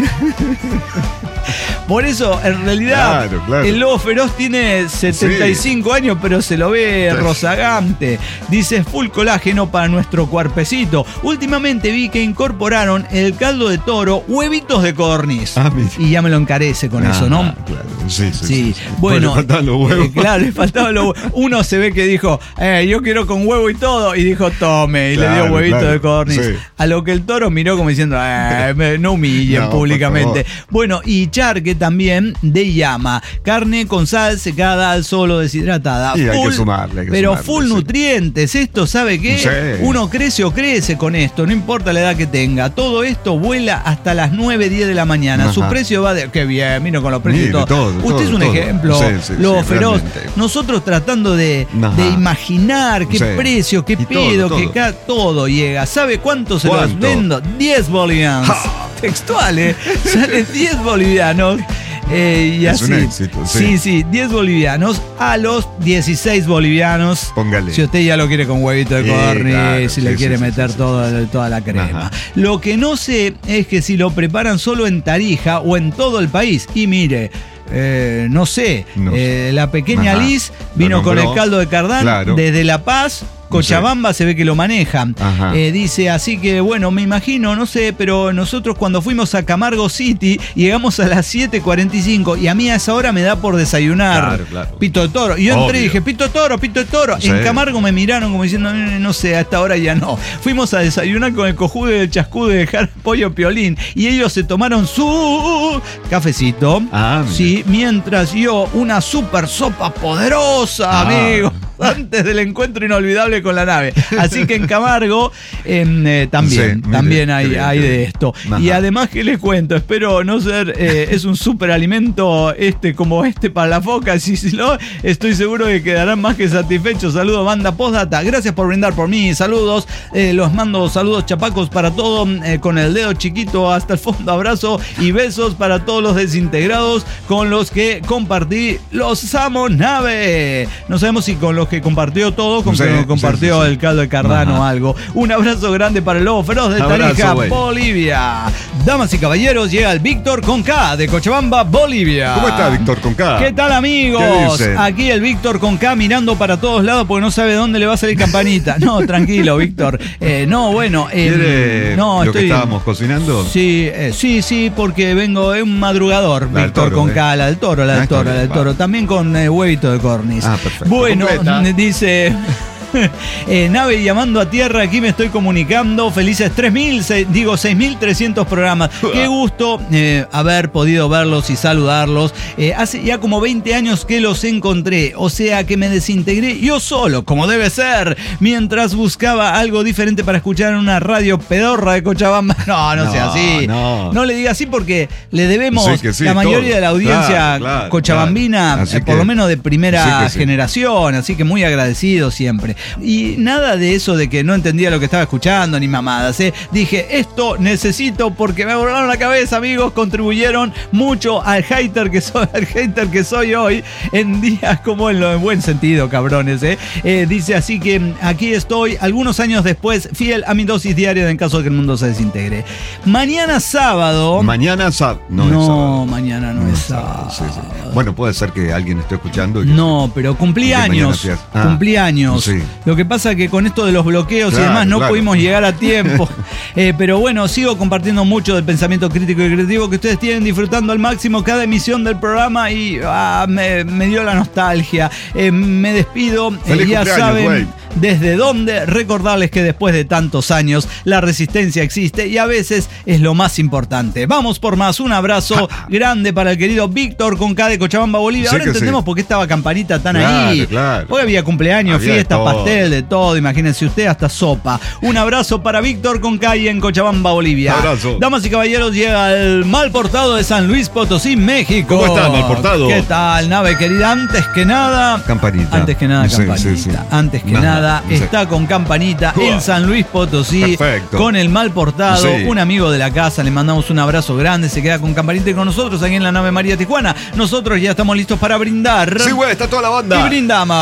Por eso, en realidad, Claro. el Lobo Feroz tiene 75 años, pero se lo ve Sí. rozagante. Dice, full colágeno para nuestro cuerpecito. Últimamente vi que incorporaron el caldo de toro, huevitos de codorniz. Mire. Y ya me lo encarece con eso, ¿no? Claro. Sí. Sí, bueno, Le faltaban los huevos. claro, le faltaban los huevos. Uno se ve que dijo, yo quiero con huevo y todo, y dijo, tome, y le Claro, dio huevito claro, de codorniz. sí. A lo que el toro miró como diciendo, no humillen No, por públicamente. favor. Bueno, y charque también de llama, carne con sal secada al solo deshidratada. Y hay que sumarle, pero sí. full nutrientes, esto, ¿sabe qué? Sí. Uno crece o crece con esto, no importa la edad que tenga. Todo esto vuela hasta las 9, 10 de la mañana. Ajá. Su precio va de... Qué bien, miro con los precios y Mire, todo. todo, Usted es un todo. ejemplo, Sí, Lobo Feroz. realmente. Nosotros tratando de Ajá. imaginar qué Sí. precio, qué Y pedo, todo, que todo. todo llega. ¿Sabe cuánto se los ¿Cuánto? vendo? 10 bolivianos. Textual, ¿eh? Sale 10 bolivianos. Y Es así. un éxito, sí. Sí, 10 bolivianos a los 16 bolivianos. Póngale. Si usted ya lo quiere con huevito de codorniz, claro, si le sí, quiere sí, meter sí. toda la crema. Ajá. Lo que no sé es que si lo preparan solo en Tarija o en todo el país. Y mire, no sé, No sé. la pequeña Ajá. Liz Lo vino con el nombró. caldo de Cardán Claro. desde La Paz Cochabamba se ve que lo manejan. Ajá. Dice, así que bueno, me imagino, no sé, pero nosotros cuando fuimos a Camargo City llegamos a las 7:45 y a mí a esa hora me da por desayunar. Claro. Pito de toro. Y yo entré y dije, Pito de toro. Sí. En Camargo me miraron como diciendo, no sé, a esta hora ya no. Fuimos a desayunar con el cojude del chascude de dejar pollo piolín y ellos se tomaron su cafecito. Sí, mientras yo una super sopa poderosa, amigo. Antes del encuentro inolvidable con la nave. Así que en Camargo también hay de esto. Ajá. Y además, que les cuento, espero no ser, es un superalimento como para la foca. Si no, estoy seguro que quedarán más que satisfechos. Saludos, banda postdata. Gracias por brindar por mí. Saludos. Los mando saludos chapacos para todo, con el dedo chiquito hasta el fondo. Abrazo y besos para todos los desintegrados con los que compartí. Los amo, nave. No sabemos si con los que compartió todo, compartió el caldo de Cardano o algo. Un abrazo grande para el Lobo Feroz de Tarija, Bolivia. Damas y caballeros, llega el Víctor con K de Cochabamba, Bolivia. ¿Cómo está Víctor con K? ¿Qué tal, amigos? Aquí el Víctor con K mirando para todos lados porque no sabe dónde le va a salir campanita. No, tranquilo, Víctor. ¿Quiere lo que estábamos cocinando? Sí, porque vengo, es un madrugador, Víctor con K, la del toro. También con huevito de corniz. Perfecto. Bueno, dice... nave llamando a tierra, aquí me estoy comunicando. Felices 6.300 programas. Qué gusto haber podido verlos y saludarlos. Hace ya como 20 años que los encontré, o sea que me desintegré yo solo, como debe ser, mientras buscaba algo diferente para escuchar en una radio pedorra de Cochabamba. No sea así. No le diga así porque le debemos la mayoría de la audiencia cochabambina, por lo menos de primera generación, así que muy agradecido siempre. Y nada de eso de que no entendía lo que estaba escuchando ni mamadas, Dije, esto necesito porque me volaron la cabeza, amigos. Contribuyeron mucho al hater que soy hoy en días como en buen sentido, cabrones, Dice, así que aquí estoy algunos años después, fiel a mi dosis diaria en caso de que el mundo se desintegre. Mañana sábado. Mañana no es sábado. Mañana no es sábado. Sí. Bueno, puede ser que alguien esté escuchando. Pero cumplí años. Sí. Lo que pasa que con esto de los bloqueos y demás no pudimos llegar a tiempo. Pero bueno, sigo compartiendo mucho del pensamiento crítico y creativo que ustedes tienen, disfrutando al máximo cada emisión del programa y me dio la nostalgia. Me despido. Ya saben desde dónde. Recordarles que después de tantos años la resistencia existe y a veces es lo más importante. Vamos por más. Un abrazo grande para el querido Víctor con K de Cochabamba, Bolivia. Ahora entendemos por qué estaba Campanita tan ahí. Hoy había cumpleaños, fiesta, pastel, de todo. Imagínense usted, hasta sopa. Un abrazo para Víctor con K en Cochabamba, Bolivia. Abrazo. Damas y caballeros, llega el mal portado de San Luis Potosí, México. ¿Cómo está, mal portado? ¿Qué tal, nave querida? Antes que nada, campanita. Antes que nada, está con campanita en San Luis Potosí. Perfecto. Con el mal portado, un amigo de la casa. Le mandamos un abrazo grande. Se queda con campanita y con nosotros aquí en la nave María Tijuana. Nosotros ya estamos listos para brindar. Sí, güey, está toda la banda. Y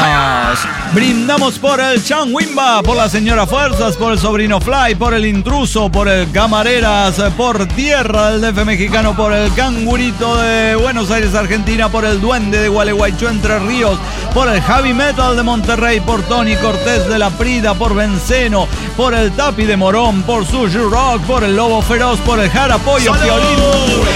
brindamos por el Changuimba, por la señora Fuerzas, por el sobrino Fly, por el intruso, por el Camareras, por Tierra del DF mexicano, por el Cangurito de Buenos Aires, Argentina, por el Duende de Gualeguaychú, Entre Ríos, por el Heavy Metal de Monterrey, por Tony Cortés de La Prida, por Benceno, por el Tapi de Morón, por Sushi Rock, por el Lobo Feroz, por el Jarapollo Piolín.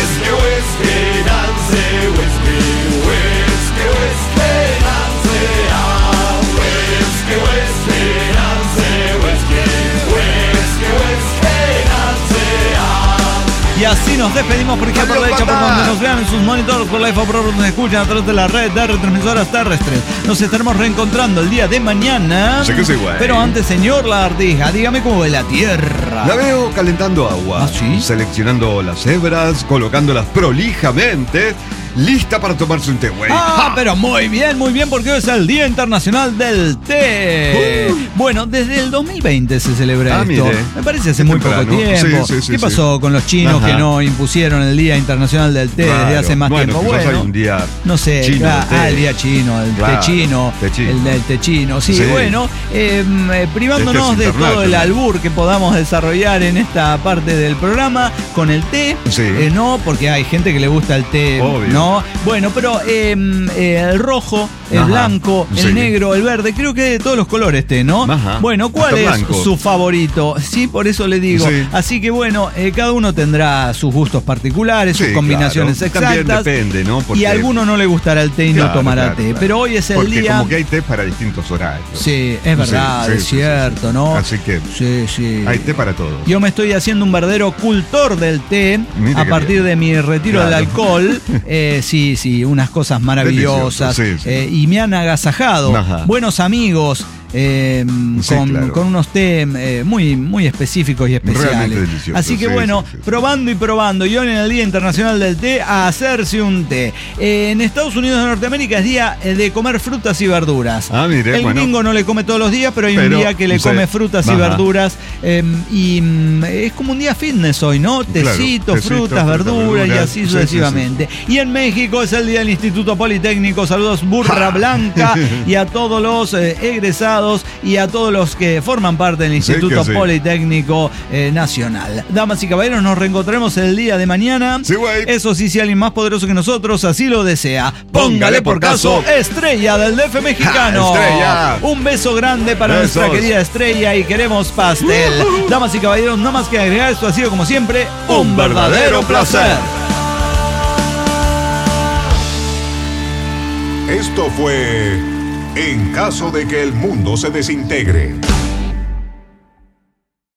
Y así nos despedimos por izquierda, por la derecha, por donde nos vean en sus monitores, por la IFA, por donde nos escuchan a través de la red de retransmisoras terrestres. Nos estaremos reencontrando el día de mañana. Sí que sí, güey. Pero antes, señor Lagartija, dígame cómo ve la tierra. La veo calentando agua. ¿Sí? Seleccionando las hebras, colocándolas prolijamente. Lista para tomarse un té, güey. Pero muy bien, porque hoy es el Día Internacional del Té. Bueno, desde el 2020 se celebra esto. Mire. Me parece hace muy poco tiempo. Sí, ¿Qué pasó con los chinos que no impusieron el Día Internacional del Té desde hace más tiempo? Bueno, hay un día no sé, chino el día chino, el té chino, el del té chino. Sí, bueno, privándonos de todo el albur que podamos desarrollar en esta parte del programa con el té. No, porque hay gente que le gusta el té. Obvio. Bueno, pero el rojo el Ajá, blanco, el sí. negro, el verde, creo que de todos los colores té, ¿no? Ajá, Bueno, ¿cuál hasta es blanco. su favorito? Sí, por eso le digo. Sí. Así que bueno, cada uno tendrá sus gustos particulares, sus Sí, combinaciones claro. exactas. También depende, ¿no? Porque- Y a alguno no le gustará el té y no Claro, tomará claro, té. claro. Pero hoy es el Porque día. como que hay té para distintos horarios. Sí, es verdad, Sí, sí, es sí, cierto, sí. ¿no? Así que Sí, sí. hay té para todos. Yo me estoy haciendo un verdadero cultor del té Mira a qué partir bien. de mi retiro Claro. del alcohol. Sí, unas cosas maravillosas. Delicioso, sí, sí. Y me han agasajado. Ajá. Buenos amigos. Claro. Con unos té muy, muy específicos y especiales. Realmente delicioso, Así que sí, bueno, sí, sí. probando y probando. Y hoy en el Día Internacional del Té, a hacerse un té. En Estados Unidos de Norteamérica es día de comer frutas y verduras. Ah, mire, el bueno. gringo no le come todos los días, pero hay un Pero, día que le sí. come frutas y Ajá. verduras. Es como un día fitness hoy, ¿no? Tecito, tecito, frutas, verduras y verduras. así Sí, sucesivamente. Y en México es el día del Instituto Politécnico. Saludos, Burra Blanca, y a todos los egresados y a todos los que forman parte del Sí, Instituto que sí. Politécnico Nacional. Damas y caballeros, nos reencontraremos el día de mañana. Sí, güey. Eso sí, si alguien más poderoso que nosotros así lo desea. Póngale por caso, estrella del DF mexicano. Estrella. Un beso grande para Besos. nuestra querida estrella y queremos pastel. Damas y caballeros, no más que agregar, esto ha sido como siempre un verdadero placer. Esto fue En caso de que el mundo se desintegre.